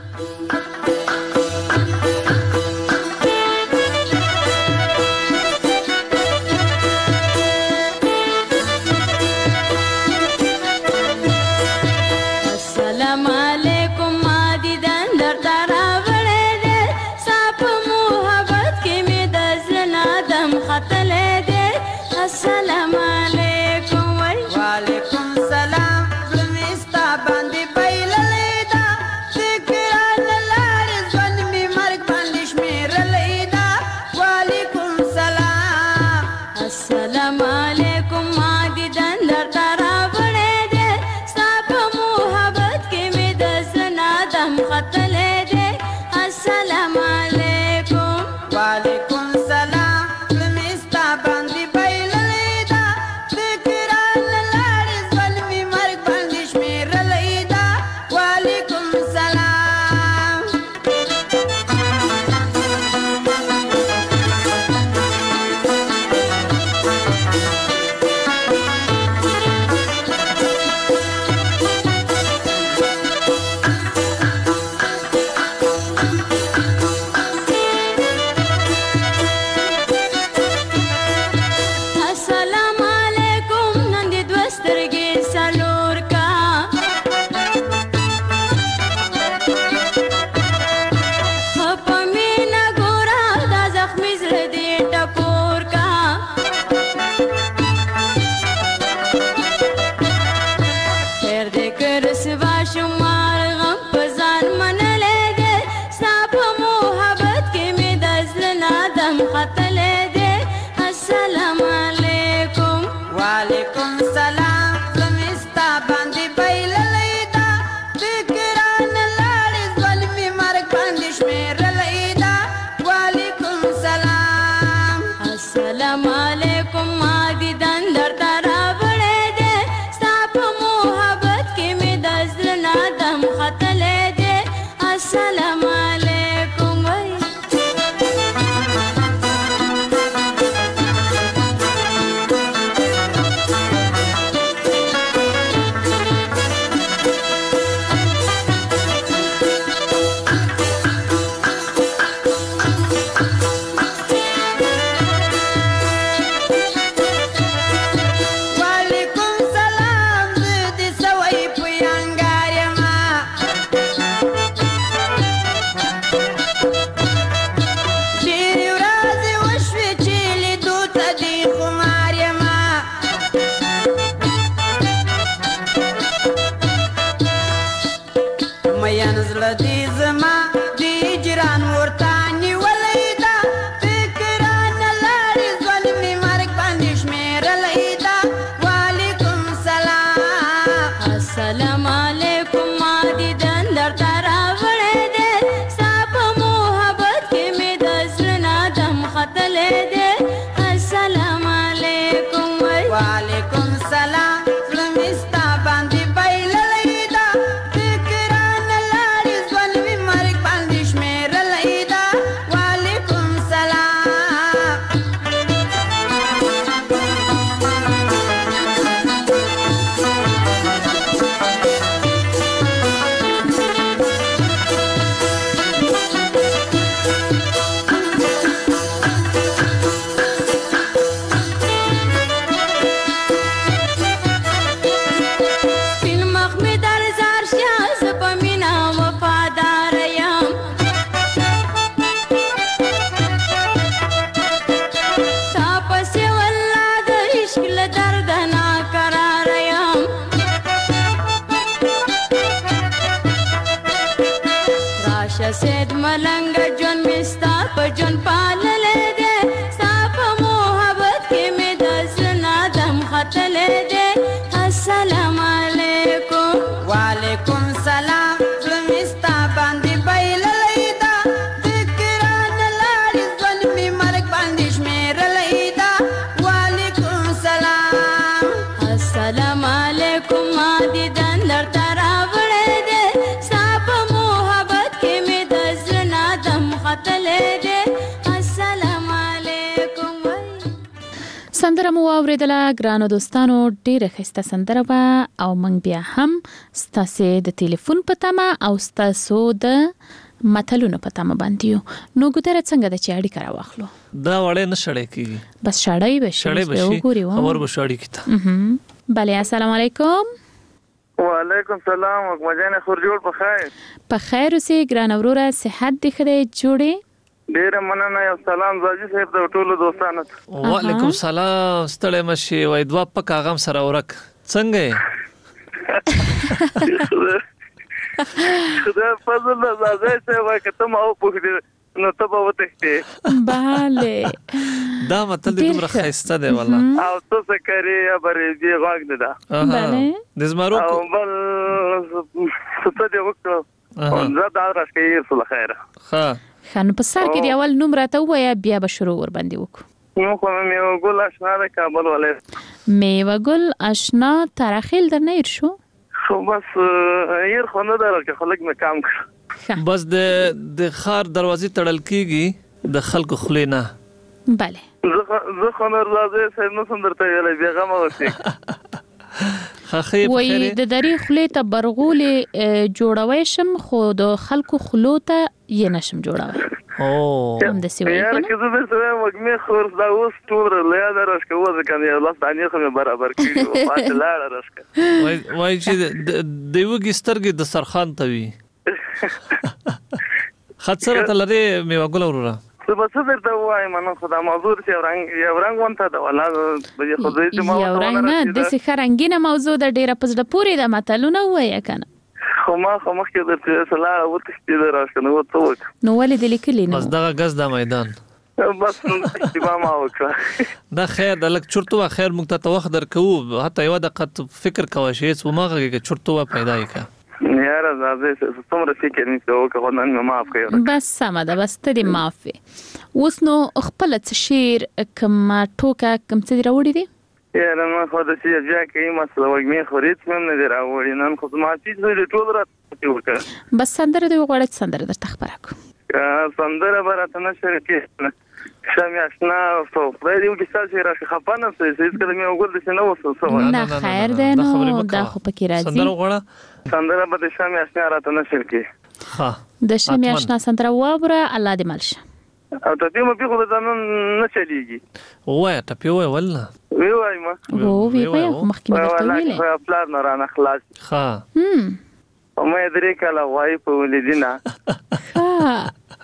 السلام علیکم وعلیکم سلام زمستا باندې پیل لیدا ذکر لار ځن می مرګ باندې شمیر لیدا وعلیکم سلام السلام علیکم ما دي دندر ترا وړې دې صاحب محبت کې می د زنا دم خطلې دې السلام علیکم وعلیکم سلام زمستا باندې سید ملنګ جون مستا په جون پاللې دې صاحب محبت کې مې د زنا دم خطلې دې السلام علیکم وعلیکم ساتلې دې السلام علیکم سندره مو اوریدله ګرانو دوستانو ډیره ښایسته سندره وه او موږ بیا هم ستاسې د ټلیفون په تمه او ستاسو د متلونو په تمه باندې یو نو ګودره څنګه د چې اړیکه راواخلو دا وړې نه شړې کېږي بس شړی به شي شړی به شي خبر به شړی کیته بله السلام علیکم وعلیکم سلام وګمجان خور جوړ په خیر په خیر اوسې ګران وروره صحت دې ښه دی جوړې ډیره مننه یو سلام زاجي صاحب د ټولو دوستانو ته وعلیکم سلام ستړی مشي وای دوا پکا غم سره ورک څنګه خدای فضل زاجي صاحب کته ما او پوښتنه نو ته به وتښتې bale دا متل د دومره ښایسته دی والله او ته څه کوې خبرې دې غوږ نه ده bale د زمرو او بل څه دې وکړو او زه دا راځم سره خیره ښه ښه نو په سر کې دی اول نوم راته ووایه بیا به شروع ورباندې وکړو نو خو میوه ګل اشنا د کابل ولې میوه ګل اشنا ترخیل در نه شو خو بس ير خو نه درکه خلک مې کام کړ بس د د خار دروازې تړل کیږي د خلکو خلې نه bale زه خو نه راځم سم نو سندرته ویلې بیغه ما وسی خخې وای د دری خلې ته برغولې جوړوي شم خو د خلکو خلو ته یې نشم جوړوي او هم د سی وای یار که زه به سره وګمه خور دا اوس ټول له درش کوو ځکه نه لاس دانی خو برابر کړو پات لاړ راشکه وای وای چې د یو ګسترګي د سرخان توي خاطر ته لري میوه ګل وروره څه به څه درته وایم نو خدای معذور چې رنگ یو رنگ وانته دا ولا به خو دې چې ما یو رنگ نه د سې خرنګینه موضوع د ډیره پزړه پوری د متلونه وای کنه خو ما خو مخکې درته سلام وتښتې دراشنه نو څه نو ولې د لیکلی نو بس دغه غز د میدان بس اتباع ما وکړه دا خیر د لک چرتو خیر موږ ته وخت درکو حتی یو دقه فکر کوي چې ومغه کې چرتو پیدا یې کا یار زازه څومره فکر نه کوو که نن ما معاف کړو بس سم ده بس ته دې معافي اوس نو خپل څه شیر کما ټوکا کم څه راوړي دي یار ما خو د سي بیا کې مسله وګمې خوريت مې نه راوړي نن خو ما چې دې ټول راته وکړه بس سندره دې وغوړت سندره د تخبرک سندره برته نشر کې شمه آشنا په دې یو کې څه راشه خپانه څه چې کله مې وګول د نو وسو نه خیر ده نو دا خو پکې راځي سندره وغوړه سندره به شمه آشنا راته نشر کې ها د شمه آشنا سندره وابره الله دې ملشه او ته دې مې په خو ځان نه چلیږي وای ته په وای ولا وی وای ما وو وی وای مخکې مې ته ویلې وای خپل نه رانه خلاص ها هم او مې درې کله وای په ولیدینا ها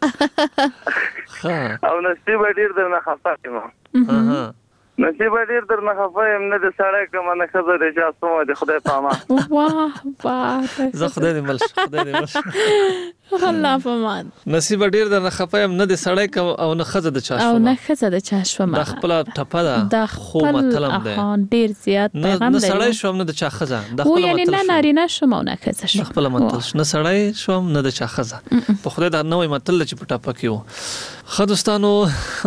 ها او نصیب ډیر درنه خفه ما ها نصیب ډیر درنه خفه يم نه د سړی کوم نه خزه د جاسو د خدای پامه واه واه زه خدای دې ملش خدای دې ملش الله پامان نصیب ډیر درنه خفه يم نه د سړی کوم او نه خزه د چا شو او نه خزه د چا شو ما د خپل ټپه ده خو مطلب ده ډیر زیات پیغام نه سړی شوم نه د چا خزه د خپل مطلب نه نارینه شوم نه خزه شو خپل مطلب نه سړی شوم نه د چا خزه په خدای دا نوې مطلب چې په ټپه کې و خدستانو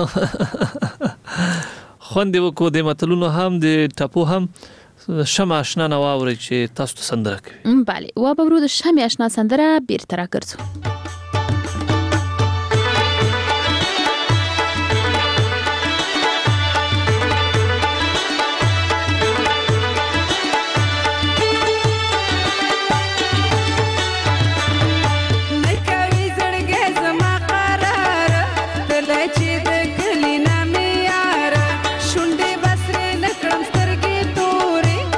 خوندې وکړو د متلونو هم د ټپو هم شمه آشنا نه واورئ چې تاسو ته سندره کوي بله و به ورو د شمه آشنا سندره بیرته راګرځو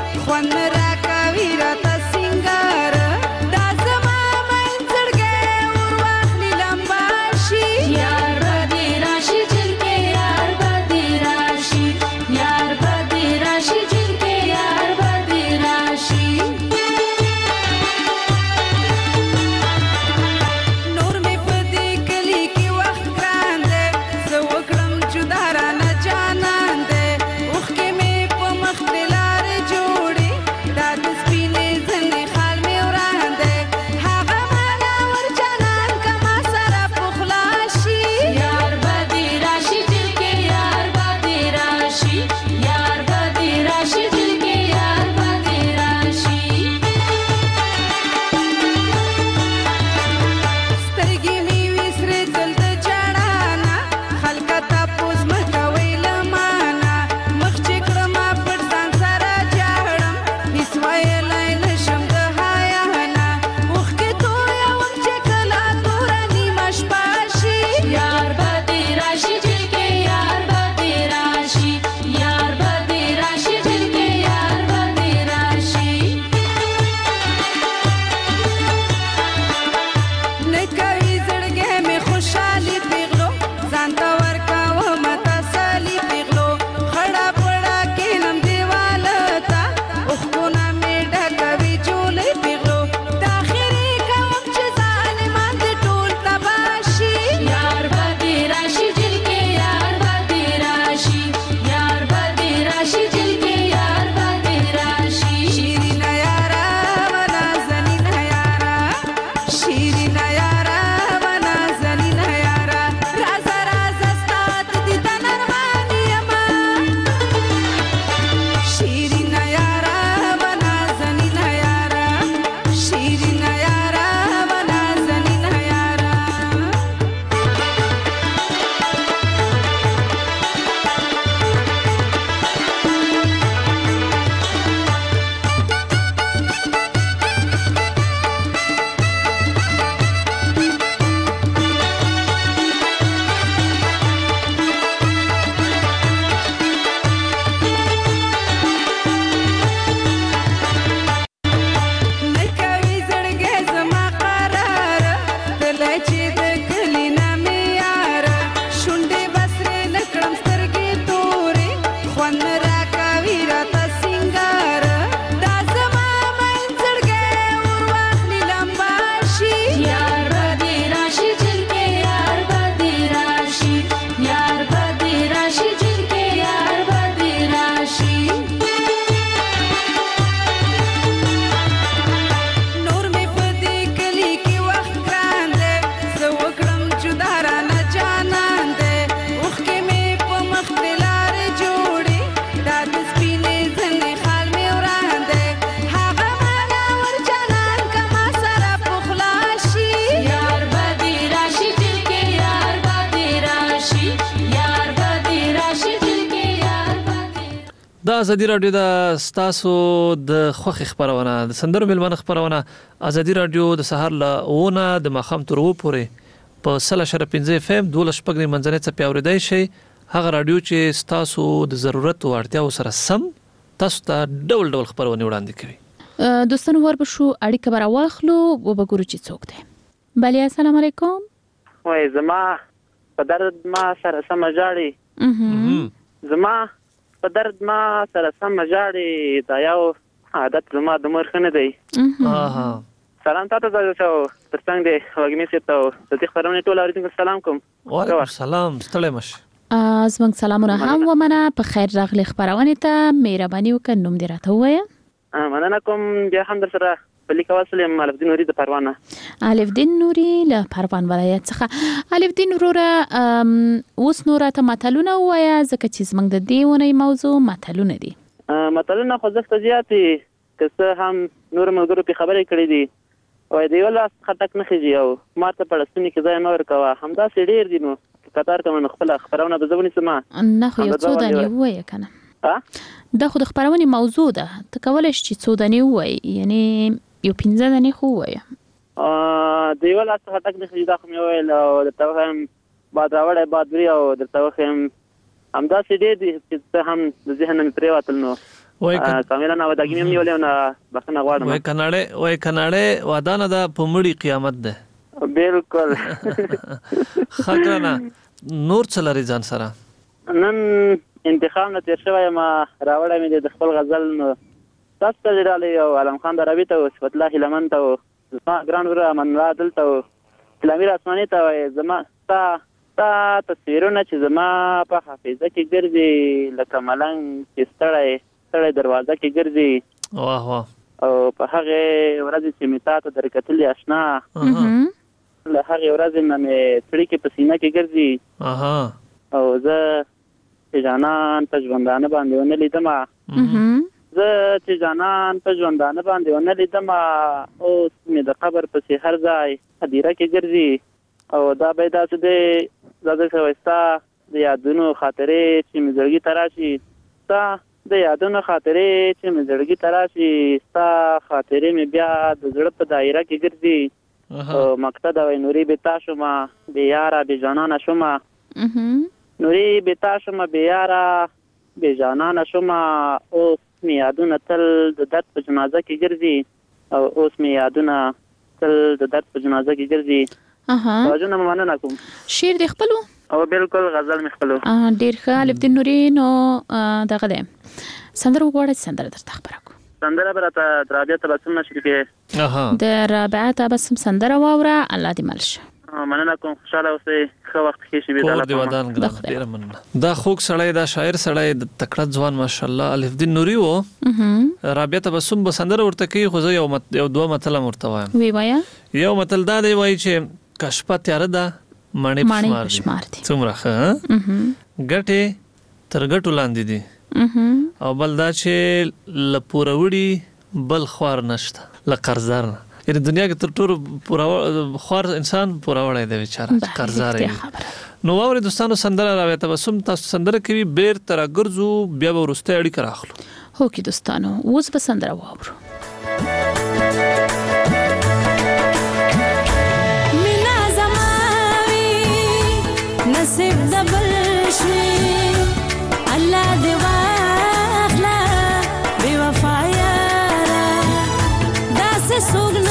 Ra ka vi ra ta singar da zama man zad ge ازادي رادیو د ستاسو د خوخي خبرونه د سندرو ملمن خبرونه ازادي رادیو د سحر له ونه د مخام تر و پورې په سل شر پنځه اف ام دوله شپږ منځنۍ څخه پیاوړی شي هغه رادیو چې ستاسو د ضرورت او اړتیاو سره سم تاسو ته ډول ډول خبرونه وړاندې کوي. دوستانو ور بشو اړیکه بر واخلو او وګورو چې څوک دی. بله السلام علیکم. وای زما په درد ما سره سم جاړي زما په درد ما سره سم جاړي دا یو عادت زما د مور خنه دی. اها سلام تاسو ته شو ترڅنګ دی وګمی سي ته د دې خبرونه ټول اوریدونکو سلام کوم. وعلیکم السلام ستړی مشه. زموږ سلامونه هم ومنه په خیر راغلی خبرونه ته مهرباني وکړه نوم دې راته ووایه. مننه کوم بیا هم در سره بلیک واسلم الف دین نوري د پروانه. الف دین نوري له پروان ولایت څخه. الف دین وروره اوس نور ته متلونه وایا ځکه چې زموږ د دې ونې موضوع متلونه دي. متلونه خو زښت زیاتې که هم نور ملګرو په خبرې کړې دي وای دی ولا خټک نه خېږي او ماته په لسنی کې ځای نور کوا همدا سي ډیر دي نو کتار کوم خپل خبرونه به زونی سما نه خو یو څو دانی وای کنه ها دا خو د خبرونه موضوع ده ته کولای شې څو دانی وای یعنی یو پنځه دانی خو وای ا دی ولا خټک نه خېږي دا خو مې وای او د توهم بعد راوړې بعد لري او د توهم همدا سي ډیر دي چې هم د ذهن مې پرې واتل نو وای کامیلا نو دا کې مې ولې نه بخنه غواړم وای کناړې وای کناړې ودانه د پمړی قیامت ده. بالکل خاطرنا نور څلری ځان سره نن انتخاب نه تیر شوی ما راوړم د خپل غزل نو تاسو ته ډالې او علم خان دروي ته او صفت الله لمن ته زما ګران ور من را دلته اسلامي رسماني ته زما تا تا تصویرونه چې زما په حافظه کې ګرځي لکه ملنګ چې ستړی ستړی دروازه کې ګرځي واه واه او په هغه ورځ چې می تاسو درکتلې آشنا له هغه ورځ نه مې تړي کې پسینه کې ګرځي اها او زه چې جانان په ژوندانه باندې ونه لیدم زه چې جانان په ژوندانه باندې ونه لیدم او مې د قبر پسې هر ځای هدیره کې ګرځي او دا به تاسو دې زده شوستا د یادونو خاطرې چې مې زړګي تراشي تا د یادونو خاطرې چې مې زړګي تراشي ستا خاطرې مې بیا د زړه په دایره کې ګرځي او مقصد او نوري بتا شوما بیا یارا بیا جانان شوما نوري بتا شوما بیا یارا بیا جانان شوما اوس مې یادونه تل د درد په جنازه کې ګرځي او اوس مې یادونه تل د درد په جنازه کې ګرځي. اها واجب نه مننه کوم. شعر د خپلو او بالکل غزل مې خپلو. ډیر ښه الف دین نوري نو دغه ده سندره وګورئ سندره درته خبره کو سندره برته رابعه تبسم نشي کې اها د رابعه تبسم سندره واوره الله دې ملشه. مننه کوم خوشاله اوسئ ښه وخت کې شي کور دی ودان ګران ډیر مننه دا خوږ سړی دا شاعر سړی د تکړه ځوان ماشاءالله الف الدین نوري وو رابعه تبسم بسندر ورته کوي خو زه یو مت یو دوه مطلب ورته وایم وی وایا یو مطلب دا دی وای چې کشپه تیار ده مڼې پشمار دي څومره ښه ګټه تر ګټو لاندې دي او بل دا چې لپوروړي بل خوار نشته لقرضدار نه یعنی دنیا کې تر ټولو پورا خوار انسان پورا وړای دی بیچاره قرضدار دی نو واوري دوستانو سندره راوي تبسم تاسو سندره کوي بیر تر ګرځو بیا ورسته اړیکه راخلو هو کې دوستانو اوس به سندره واورو مینا زماوي نصیب د بل شي الله دی واخلا بے وفا یارا داس سوګ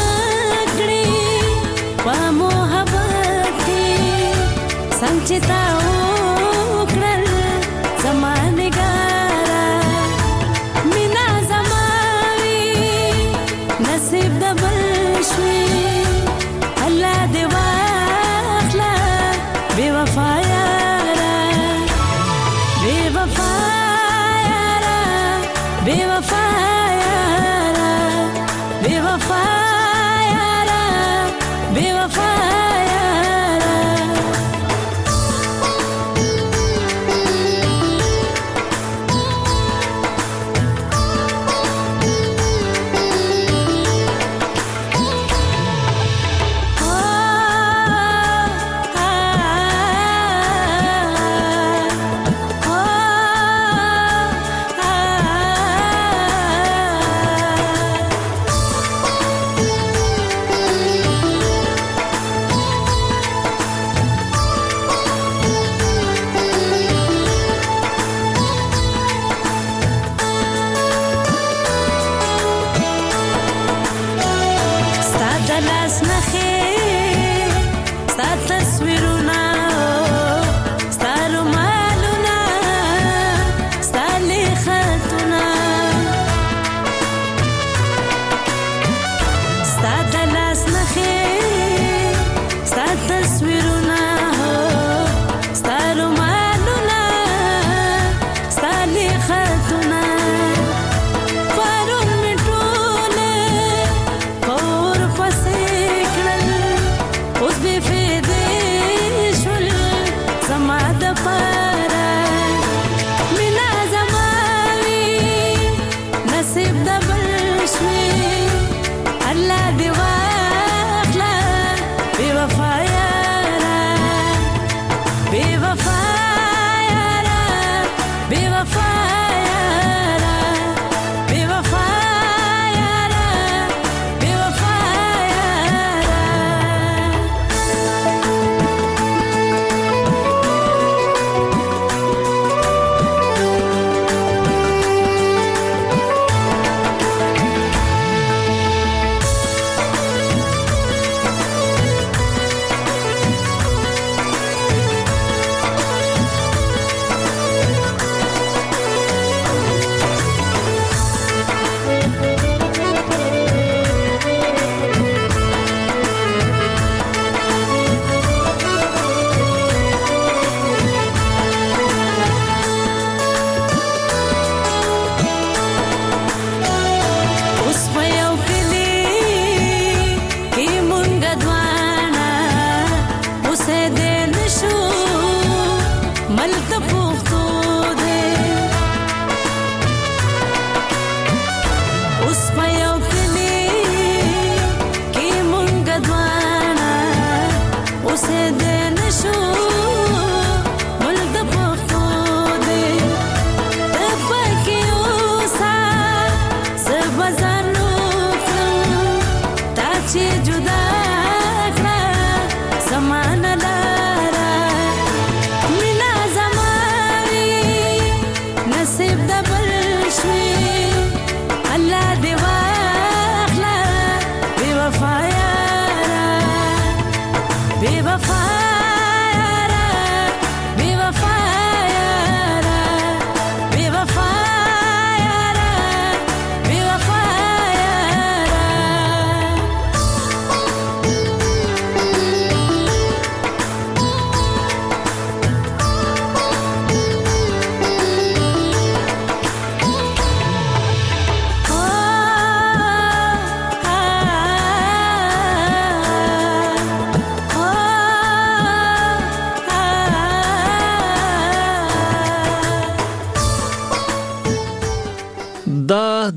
संचिता उकड़ल जमाने गारा मिना जमावी नसीब दबलशवी अल्लाह देवाखला बेवफा यारा बेवफा यारा बेवफा यारा बेवफा यारा बेवफा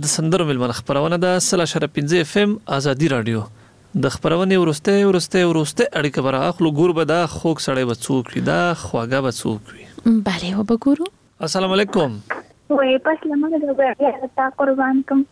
د سندرو ملمن خبرونه د سلا شرف پنځه اف ام ازادي رادیو د خبرونه ورسته ورسته ورسته اړیکه برا اخلو ګور به دا خوک سړی بچوک دا خواګه بچوک وي بله وبګورو. السلام علیکم. وای پس لمر به بیا تا قربان کوم.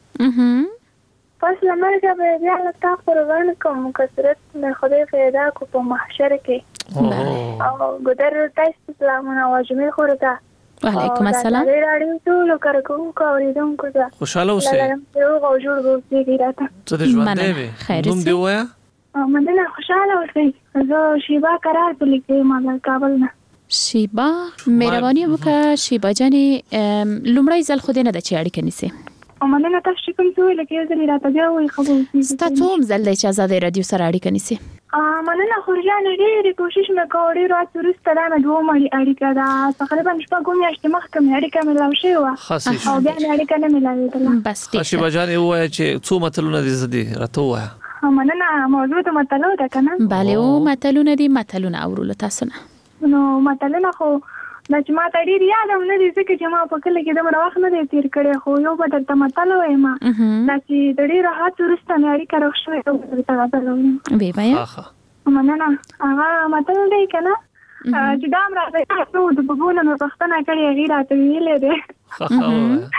پس لمر به بیا تا قربان کوم کثرت نه خدای پیدا کو په محشر کې. او ګدر تاسو سلامونه واجبې خورته. وعلیکم السلام. دا راډیو ټول کارکونکو اوریدونکو ته خوشاله اوسئ. یو غوجور وګورئ راته. څه دې ژوند دی وي نوم دی وایا. مننه خوشاله اوسئ. زه شیبا قرار په لیکه ما کابل نه. شیبا مهرباني وکړه شیبا جانې لومړی ځل خو دې نه د چي اړیکه نیسي. مننه تاسو چې کوم څه لکه یو ځل راته بیا وایي خبرو کیږي. تاسو هم ځل د اجازه رادیو سره اړیکه نیسي. مننه خورجان ډېرې کوشش مې کوو ډېر وخت وروسته دا مې دوه مړي اړیکه ده تقریبا شپږ میاشتې مخکې مې اړیکه ملاو شوې وه او بیا مې اړیکه نه ملاوېدله. بس ټیک ښه شیبا جانې ووایه چې څو متلونه دې زه دې راته ووایه. مننه موضوع د متلو ده که نه؟ بله او متلونه دي متلونه اورو له تاسو نه. نو متلونه خو دا چې ما ته ډېر یاد هم نه دي ځکه چې ما په کلي کې دومره وخت نه دی تېر کړی خو یو به درته متل وایم دا چې د ډېر راحت وروسته مې اړیکه روغ شوې یو به درته متل وایم. ویې وایه. مننه هغه متل دی که نه چې دا هم راته یاد شو د ببو نه مې پوښتنه کړې هغې راته ویلې دی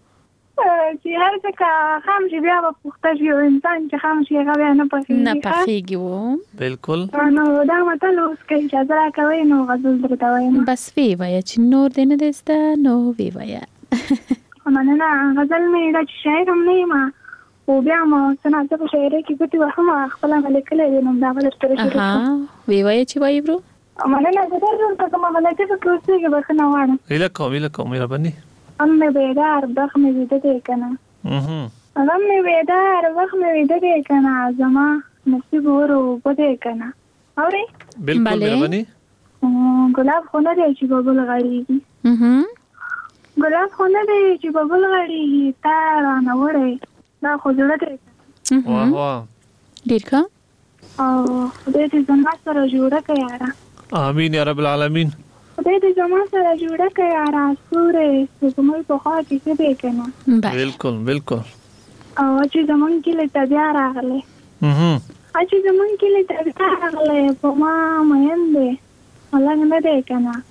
چې هر څه که خام شي بیا به پوښته شي او انسان چې خام شي هغه بیا نه پخېږي. نه پخېږي و بالکل. نو دا متل اوس که اجازه راکوئ نو غزل درته وایم. بس ویې وایه چې نور دې نه دی زده نو ویې وایه. مننه غزل مې دا چې شاعر هم نه یم خو بیا مو څه ناڅه په شاعرۍ کې ګوتې وهم خپله مې لیکلی دی نو دا به درته شروع کړم. ویې وایه چې وایي برو. مننه زه در ته کومه غلطي پکې اوسېږي بښنه غواړم. هیله کوم هیله کوم مهرباني. غم مې بیدار وخت مې ویده دی که نه غم مې بیدار وخت مې ویده دی که نه زما نصیب ور اوبه دی که نه اورئ. بالکل مهرباني. ګلاب خو نه دی چې به ګل غړېږي ګلاب خو نه دی چې به ګل غړېږي تا رانه وړی دا خو زړه دی. واه واه ډېر ښه. او خدای دې زما سره جوړه کړه یاره. امین یا رب العالمین. خدای دې زما سره جوړه کړه یاره ستورې سپوږمۍ په خوا کې ښه دی که نه. بالکل بالکل. او چې زمونږ کلي ته بیا راغلی چې زمونږ کلي ته بیا راغلی په ما مین دی ملنګ نه دی که نه.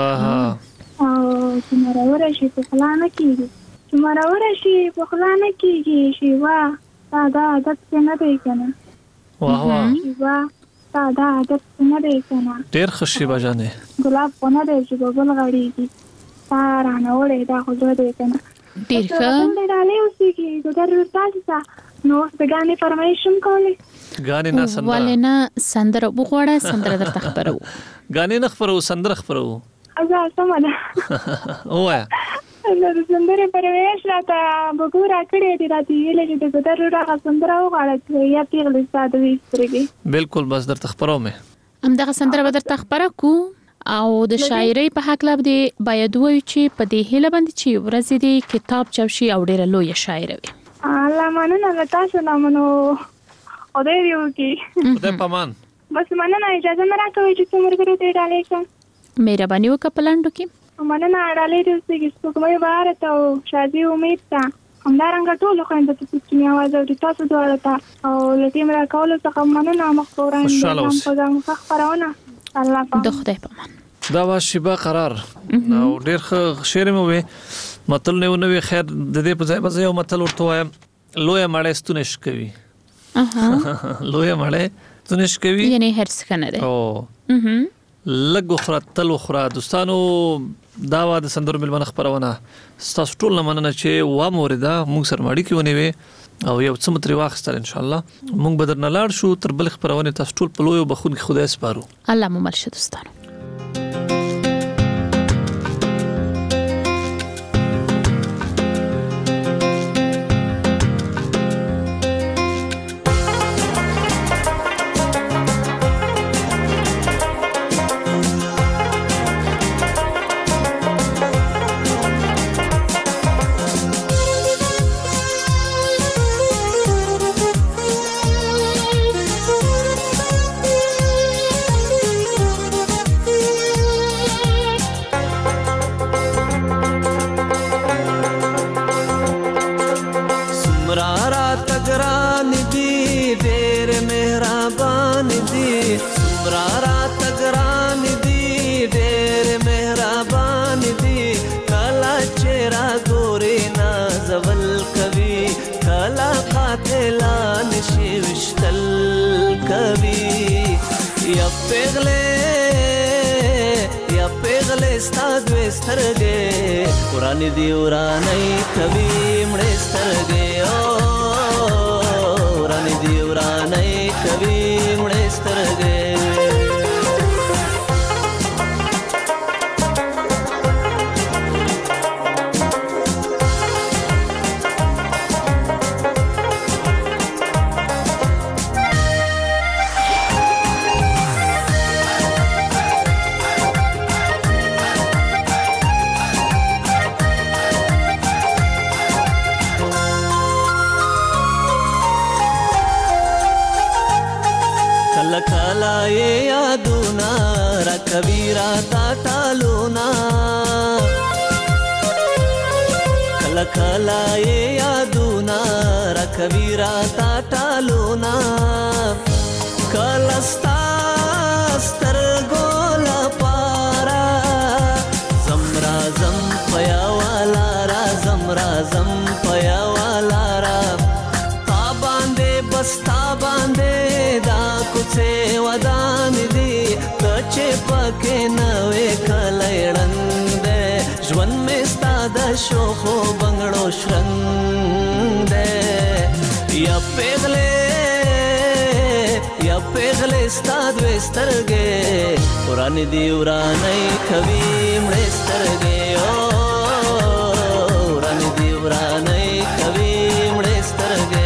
او چې مروره شي په خوله نه کېږي چې مروره شي په خوله نه کېږي شیوا تا دا عادت کې نه دی که نه. شیوا تا دا عادت کې نه دی که نه. ډېر ښه شیبا جانې. ګلاب خو نه دی چې به ګل غړېږي تا رانه وړی دا خو زړه دی که نه. ډېر ښه. څنګه ډالۍ اوسېږي ګودر ورتاسې ته نو اوس د ګانې فرمایش هم کولی. ګانې نه سندره. ولې نه سندره وغواړه سندره درته خپروو. ګانې نه خپروو سندره خپروو. ازه سمه ده. ووایه. نو د سندرې فرمایش راته بګو راکړی دی راته ویلې چې د ګودر ور هغه سندره وغواړه چې یا پیغلې ستا د وي سترګې. بالکل بس درته خپروم. همدغه سندره به درته خپره کړو او د شاعرۍ په هکله به باید ووایو چې په دې هیله باندې چې ورځې دې کتاب چاپ شي او ډېره لویه شاعره وي. الله مننه له تاسو نه منو خدای دې وکړي. خدای په امان. بس مننه اجازه مې راکوئ چې څو ملګرو ته ډالۍ کړم. مهرباني وکړه په لنډو کې. مننه ډالۍ دې اوسېږي سپوږمۍ بهاره ته او شادي امید ته همدارنګه ټولو خویندو ته چې مې اواز اوري تاسو دواړو ته او له ټیم راکولو څخه مننه مخ په وړاندې په ځان ښه خپرونه الله پاک. د خدای په امان. دا وا شیبا قرار او ډېر ښه شعر مې وې متل نه ونوي خیر د دې په ځای به یو متل ورته وایم لویه مړی ستونش کوي. لویه مړی ستونش کوي یعنی هرڅ ښه نه دی. او لږ وخوره تل وخوره. دوستانو دا وا د سندرو مېلمانه خپرونه ستاسو ټول نه مننه چې وامورېده موږ سره مو اړیکې ونیوې او یو څه مو ترې واخیستل انشاءالله. موږ به درنه لاړ شو تر بلې خپرونې تاسو ټول په لویو بخښونکي خدای سپارو. الله مو مل شه دوستانو. سمرا رات ګران دي ډېر مهربان دي کلا چیرې ګوري نازول کوي کلا قاتلان شي وشتل کوي یا پیغله یا پیغله ستاد وسترګې قران دی ورانې کوي مړې سترګې او قران دی ورانې کوي مړې سترګې کلا یادونا را کبیرا تا ټالونا کلا کلا یادونا را کبیرا تا ټالونا کلا ستا سترګو لپاره زمرا زم پیا والا را زمرا زم پیا والا را تا باندې بستا باندې دا کوڅه ودان دي کچې پکې نوې کلېړند ژوند مې ستا د شوخو بنگړو شرنګ یا پیغلې یا پیغلې ستا دوې سترګې قران دی ورانې کوي مړې سترګې او قران دی ورانې کوي مړې سترګې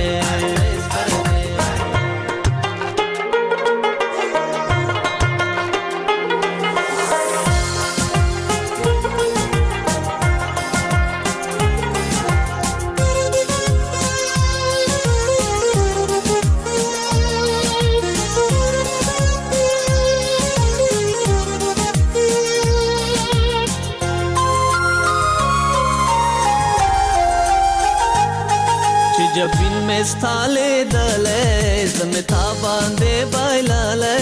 जबिन में स्थाले दले जमता बांधे बैलाले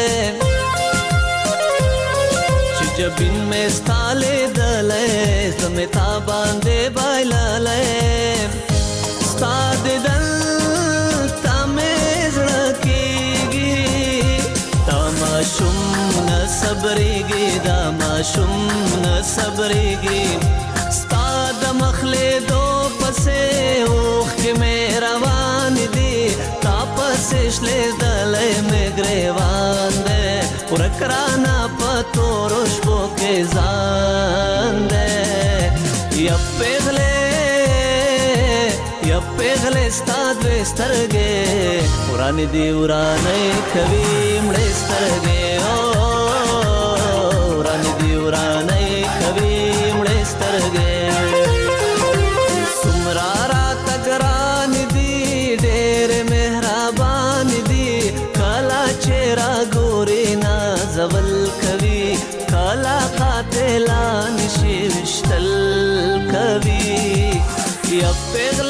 जबिन में स्थाले दले जमता बांधे बैलाले स्ताद दल तमेज रखेगी तमाशुम न सबरेगी दामाशुम न सबरेगी स्ताद मखले दो पसे ओख के में روان دي تاپسې شلې دلې مې ګریوان دې ورکرانا پتو روشبو کې ځان دې یا پیغلې یا پیغلې ستاد وسترګې قران دی ورانې کوي مړې سترګې او قران دی ورانې کوي مړې سترګې سمرا رات ګران دي ډېر مهربان دي کلا چیرې ګوري نازول کوي کلا قاتلان شي وشتل کوي یا پیغله